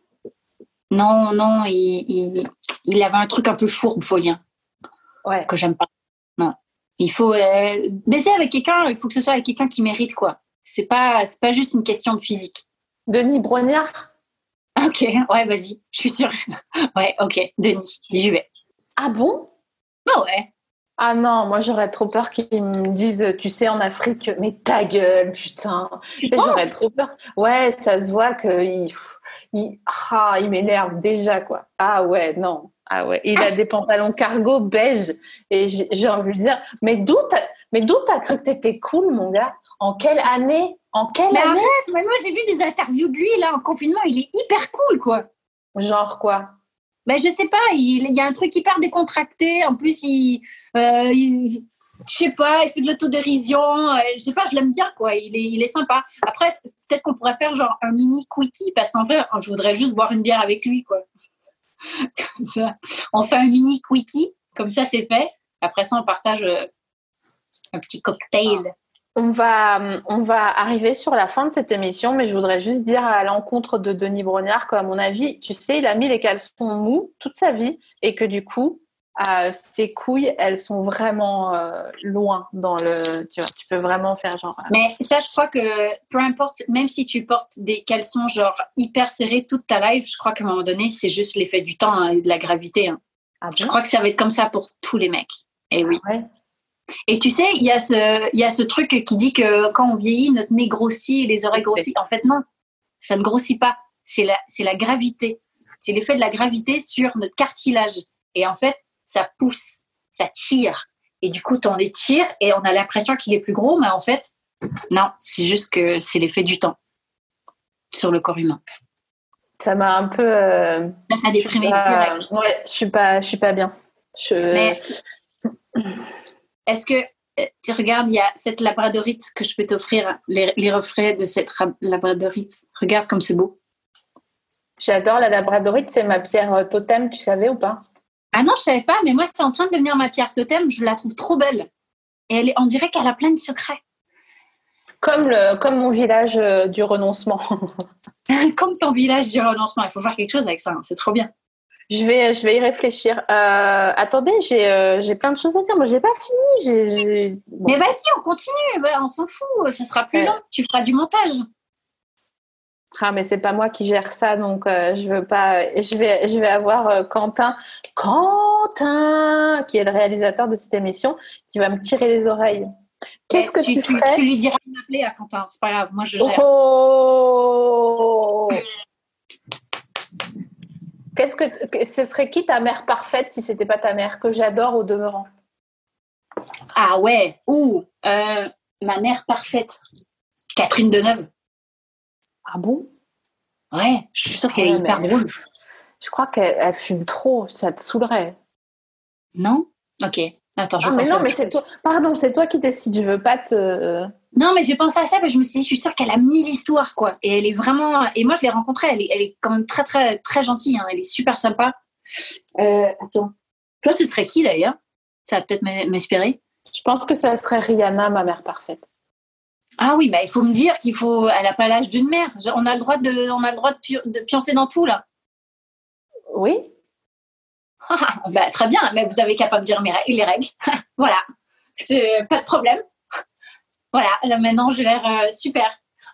Non, il avait un truc un peu fourbe, Folien. Ouais. Que j'aime pas. Non. Il faut baiser avec quelqu'un, il faut que ce soit avec quelqu'un qui mérite, quoi. C'est pas juste une question de physique. Denis Brognard? Ok, ouais, vas-y, je suis sûre. Ouais, ok, Denis, j'y vais. Ah bon? Bah ouais. Ah non, moi j'aurais trop peur qu'ils me disent, tu sais, en Afrique, mais ta gueule, putain. Tu sais, j'aurais trop peur. Ouais, ça se voit qu'il m'énerve déjà, quoi. Ah ouais, non. Ah ouais, il a des pantalons cargo beige et j'ai envie de dire, mais d'où t'as cru que t'étais cool, mon gars? En quelle année? Mais arrête, mais moi j'ai vu des interviews de lui là en confinement, il est hyper cool, quoi. Genre quoi? Ben je sais pas, il y a un truc hyper décontracté. En plus, je sais pas, il fait de l'autodérision. Je sais pas, je l'aime bien, quoi. Il est sympa. Après, peut-être qu'on pourrait faire genre un mini quickie parce qu'en vrai, je voudrais juste boire une bière avec lui, quoi. Comme ça, on fait un mini quickie, comme ça c'est fait. Après ça, on partage un petit cocktail. On va arriver sur la fin de cette émission, mais je voudrais juste dire à l'encontre de Denis Brognard qu'à mon avis, tu sais, il a mis les caleçons mous toute sa vie et que du coup, ses couilles, elles sont vraiment loin dans le... Tu vois, tu peux vraiment faire genre... Mais ça, je crois que peu importe, même si tu portes des caleçons genre hyper serrés toute ta life, je crois qu'à un moment donné, c'est juste l'effet du temps et de la gravité. Hein. Ah bon? Je crois que ça va être comme ça pour tous les mecs. Et oui. Ouais. Et tu sais, il y a ce truc qui dit que quand on vieillit, notre nez grossit et les oreilles grossissent. En fait, non, ça ne grossit pas. C'est la gravité. C'est l'effet de la gravité sur notre cartilage. Et en fait, ça pousse, ça tire. Et du coup, on l'étire et on a l'impression qu'il est plus gros, mais en fait, non, c'est juste que c'est l'effet du temps sur le corps humain. Ça m'a un peu. Ça t'a déprimé direct. Ouais, je suis pas bien. Mais est-ce que tu regardes, il y a cette labradorite que je peux t'offrir, les reflets de cette labradorite. Regarde comme c'est beau. J'adore la labradorite, c'est ma pierre totem, tu savais ou pas? Ah non, je savais pas, mais moi, c'est en train de devenir ma pierre totem. Je la trouve trop belle. Et on dirait qu'elle a plein de secrets. Comme mon village du renoncement. Comme ton village du renoncement. Il faut faire quelque chose avec ça. Hein. C'est trop bien. Je vais y réfléchir. Attendez, j'ai plein de choses à dire. Moi, j'ai pas fini. Bon. Mais vas-y, on continue. Ouais, on s'en fout. Ça sera plus long. Tu feras du montage. Ah, mais c'est pas moi qui gère ça, donc je veux pas. Je vais avoir Quentin, qui est le réalisateur de cette émission, qui va me tirer les oreilles. Qu'est-ce que tu ferais? Tu lui diras de m'appeler à Quentin. C'est pas grave. Moi, je gère. Oh. Ce serait qui ta mère parfaite si c'était pas ta mère, que j'adore au demeurant? Ah ouais. Ma mère parfaite. Catherine Deneuve. Ah bon? Ouais, je suis sûre qu'elle est hyper drôle. Je crois qu'elle fume trop, ça te saoulerait. Non? Ok. Attends, je mais non, mais c'est toi. Pardon, c'est toi qui décides. Je veux pas te. Non, mais j'ai pensé à ça parce que je me suis dit, je suis sûre qu'elle a 1000 histoires, quoi. Et elle est vraiment. Et moi, je l'ai rencontrée. Elle est quand même très, très, très gentille. Hein. Elle est super sympa. Attends. Toi, ce serait qui d'ailleurs? Ça va peut-être m'inspirer. Je pense que ça serait Rihanna, ma mère parfaite. Ah oui, bah il faut me dire qu'il faut. Elle a pas l'âge d'une mère. On a le droit de pioncer dans tout là. Oui. Bah, très bien, mais vous avez qu'à pas me dire les règles. Voilà, c'est pas de problème. Voilà, là maintenant j'ai l'air super.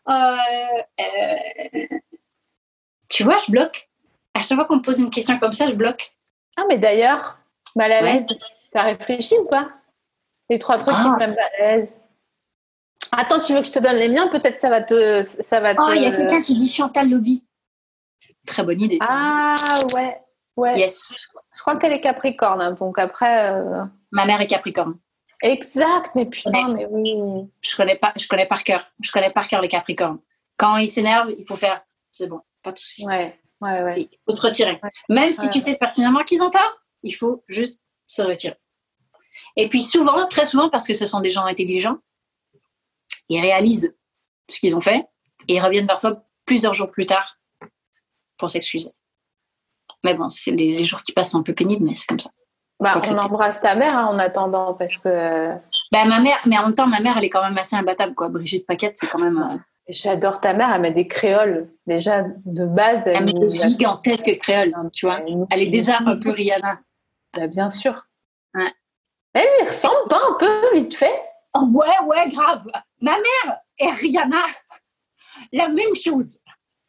Tu vois, je bloque. À chaque fois qu'on me pose une question comme ça, je bloque. Ah, mais d'ailleurs, mal à l'aise. T'as réfléchi ou pas? Les 3 trucs qui te mettent mal à l'aise. Attends, tu veux que je te donne les miens? Peut-être ça va te. Oh, il y a quelqu'un qui dit Chantal Lobby. Très bonne idée. Ah ouais. Yes. Je crois qu'elle est Capricorne, hein, donc après. Ma mère est Capricorne. Exact, mais putain, mais oui. Je connais par cœur. Je connais par cœur les Capricornes. Quand ils s'énervent, il faut faire. C'est bon, pas de souci. Ouais. Il faut se retirer. Ouais. Même si tu sais pertinemment qu'ils ont tort, il faut juste se retirer. Et puis souvent, très souvent, parce que ce sont des gens intelligents, ils réalisent ce qu'ils ont fait et ils reviennent vers toi plusieurs jours plus tard pour s'excuser. Mais bon, c'est les jours qui passent un peu pénibles, mais c'est comme ça. Bah, on embrasse ta mère en attendant, parce que... Bah, ma mère, mais en même temps, ma mère, elle est quand même assez imbattable, quoi. Brigitte Paquette, c'est quand même... J'adore ta mère, elle met des créoles. Déjà, de base... Elle met des gigantesques créoles, tu vois. Elle est déjà un peu Rihanna. Bah, bien sûr. Ouais. Elle lui ressemble pas un peu, vite fait? Oh, ouais, grave. Ma mère et Rihanna, la même chose.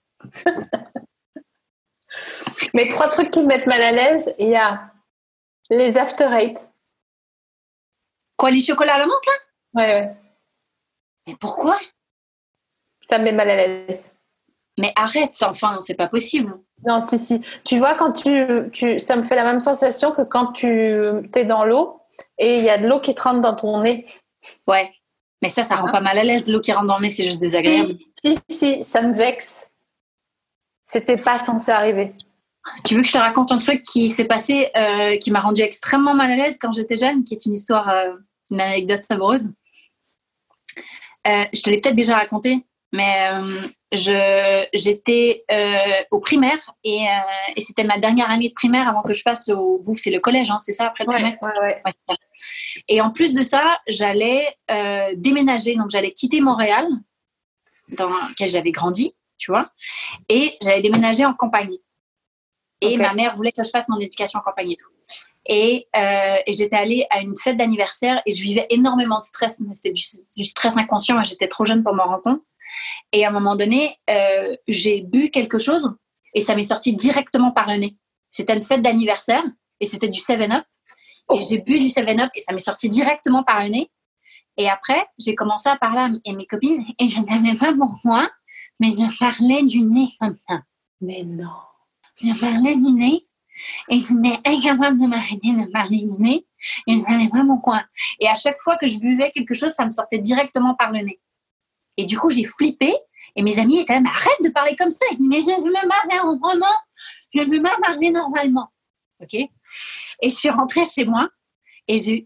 Mais 3 trucs qui me mettent mal à l'aise, il y a les after eight. Quoi, les chocolats à la menthe, là? Ouais. Mais pourquoi? Ça me met mal à l'aise. Mais arrête, enfin, c'est pas possible. Non, si. Tu vois, quand ça me fait la même sensation que quand tu es dans l'eau et il y a de l'eau qui te rentre dans ton nez. Ouais, mais ça rend pas mal à l'aise. L'eau qui rentre dans le nez, c'est juste désagréable. Si, ça me vexe. C'était pas censé arriver. Tu veux que je te raconte un truc qui s'est passé, qui m'a rendue extrêmement mal à l'aise quand j'étais jeune, qui est une histoire, une anecdote savoureuse. Je te l'ai peut-être déjà raconté, mais j'étais au primaire et c'était ma dernière année de primaire avant que je passe vous, c'est le collège, hein, c'est ça, après le primaire? Ouais, c'est ça. Et en plus de ça, j'allais déménager, donc j'allais quitter Montréal, dans lequel j'avais grandi, tu vois, et j'allais déménager en campagne. Et ma mère voulait que je fasse mon éducation en campagne et tout. Et j'étais allée à une fête d'anniversaire et je vivais énormément de stress, mais c'était du stress inconscient, j'étais trop jeune pour m'en rendre compte. Et à un moment donné, j'ai bu quelque chose et ça m'est sorti directement par le nez. C'était une fête d'anniversaire et c'était du 7-Up. Et j'ai bu du 7-Up et ça m'est sorti directement par le nez. Et après, j'ai commencé à parler à mes copines et je n'avais pas pourquoi, mais je parlais du nez comme ça. Mais non. je parlais du nez et je n'étais incapable de m'arrêter de parler du nez et je ne savais pas pourquoi. Et à chaque fois que je buvais quelque chose, ça me sortait directement par le nez. Et du coup, j'ai flippé et mes amis étaient là, mais arrête de parler comme ça. Je dis, mais je veux parler vraiment, je veux pas parler normalement. Ok. Et je suis rentrée chez moi et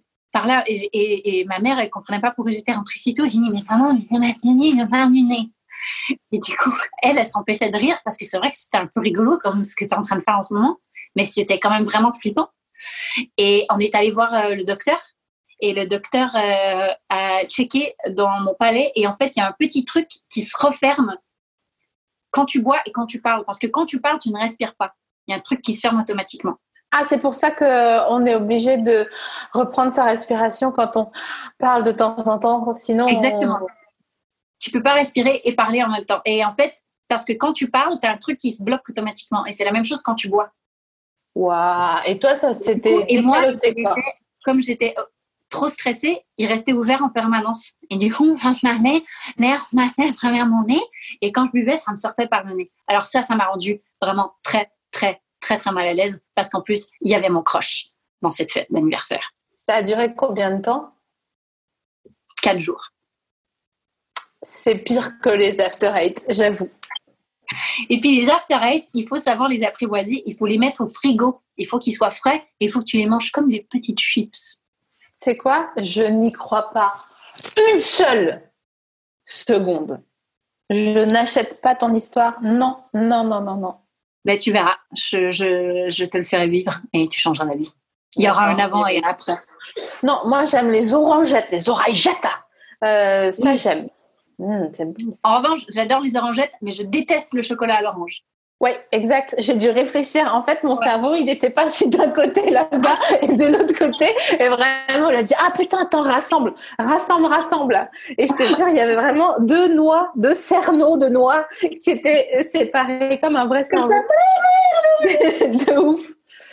et ma mère, elle comprenait pas pourquoi j'étais rentrée si tôt. J'ai dit, mais vraiment, je parle du nez. Et du coup, elle s'empêchait de rire parce que c'est vrai que c'était un peu rigolo comme ce que tu es en train de faire en ce moment, mais c'était quand même vraiment flippant. Et on est allé voir le docteur et le docteur a checké dans mon palais et en fait, il y a un petit truc qui se referme quand tu bois et quand tu parles parce que quand tu parles, tu ne respires pas. Il y a un truc qui se ferme automatiquement. Ah, c'est pour ça qu'on est obligé de reprendre sa respiration quand on parle de temps en temps. Sinon, exactement. Tu peux pas respirer et parler en même temps. Et en fait, parce que quand tu parles, tu as un truc qui se bloque automatiquement. Et c'est la même chose quand tu bois. Waouh. Et toi, ça, c'était... Et moi, comme j'étais trop stressée, il restait ouvert en permanence. Et du coup, quand je parlais, l'air passait à travers mon nez. Et quand je buvais, ça me sortait par le nez. Alors ça m'a rendu vraiment très, très, très, très mal à l'aise. Parce qu'en plus, il y avait mon crush dans cette fête d'anniversaire. Ça a duré combien de temps? 4 jours. C'est pire que les after eight, j'avoue. Et puis les after eight, il faut savoir les apprivoiser. Il faut les mettre au frigo. Il faut qu'ils soient frais. Et il faut que tu les manges comme des petites chips. C'est quoi? Je n'y crois pas une seule seconde. Je n'achète pas ton histoire. Non. Ben, tu verras. Je te le ferai vivre et tu changeras d'avis. Il y aura un avant et un après. Non, moi j'aime les orangettes, les oreillettes. Ça, oui. J'aime. C'est bon. En revanche, j'adore les orangettes, mais je déteste le chocolat à l'orange. Oui, exact. J'ai dû réfléchir. En fait, mon cerveau, il n'était pas assis d'un côté là-bas et de l'autre côté. Et vraiment, il a dit, ah putain, attends, rassemble. Et je te jure, il y avait vraiment 2 cerneaux de noix qui étaient séparés comme un vrai cerveau. De ouf.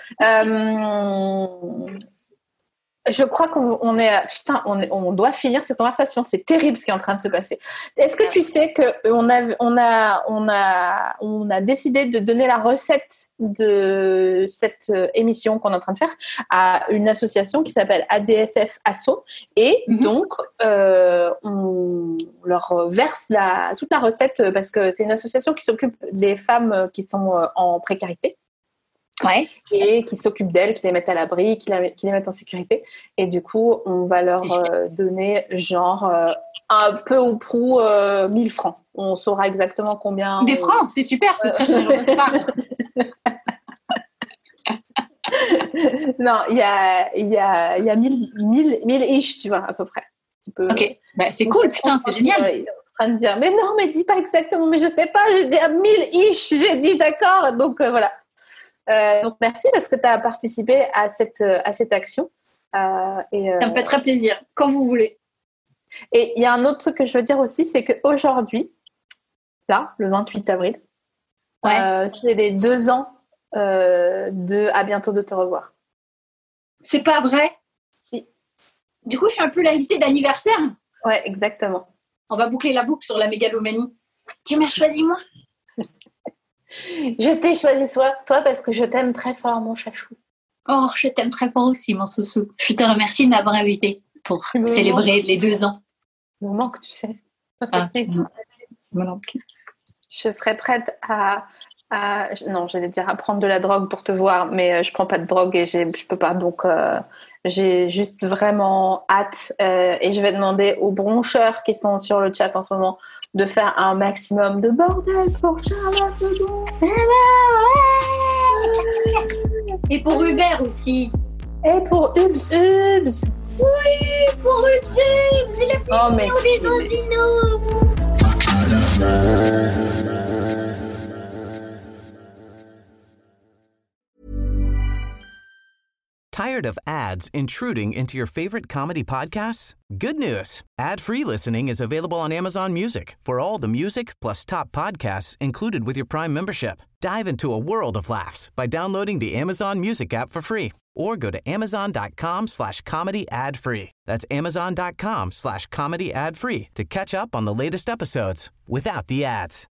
Je crois qu'on est... Putain, on doit finir cette conversation. C'est terrible ce qui est en train de se passer. Est-ce que tu sais qu'on a décidé de donner la recette de cette émission qu'on est en train de faire à une association qui s'appelle ADSF Asso. Et donc, on leur verse toute la recette parce que c'est une association qui s'occupe des femmes qui sont en précarité. Ouais. Et qui s'occupent d'elles, qui les mettent à l'abri, qui les mettent en sécurité. Et du coup, on va leur donner genre un peu ou prou 1000 francs. On saura exactement combien. Des francs, c'est super, c'est très généreux de part. Non, il y a 1000 ish, tu vois, à peu près. Ok, bah, c'est cool, putain, c'est génial. Il est en train de dire, mais non, mais dis pas exactement, mais je sais pas, j'ai dit à 1000 ish, j'ai dit d'accord. Donc voilà. Donc merci parce que tu as participé à cette action. Ça me fait très plaisir, quand vous voulez. Et il y a un autre truc que je veux dire aussi, c'est qu'aujourd'hui, là, le 28 avril, c'est les 2 ans de À bientôt de te revoir. C'est pas vrai? Si. Du coup, je suis un peu l'invitée d'anniversaire. Ouais, exactement. On va boucler la boucle sur la mégalomanie. Tu m'as choisi moi? Je t'ai choisi toi parce que je t'aime très fort, mon chachou. Oh, je t'aime très fort aussi, mon sousou. Je te remercie de m'avoir invitée pour célébrer les 2 ans. Il me manque, tu sais. Moi non plus. Je serais prête à non, j'allais dire à prendre de la drogue pour te voir, mais je prends pas de drogue et je peux pas. Donc, j'ai juste vraiment hâte et je vais demander aux broncheurs qui sont sur le chat en ce moment de faire un maximum de bordel pour Charlotte Sedon. Et pour Hubert aussi. Et pour Hubs. Oui, pour Hubs. C'est le plus mignon des Ozinos. Tired of ads intruding into your favorite comedy podcasts? Good news. Ad-free listening is available on Amazon Music for all the music plus top podcasts included with your Prime membership. Dive into a world of laughs by downloading the Amazon Music app for free or go to amazon.com/comedy ad-free. That's amazon.com/comedy ad-free to catch up on the latest episodes without the ads.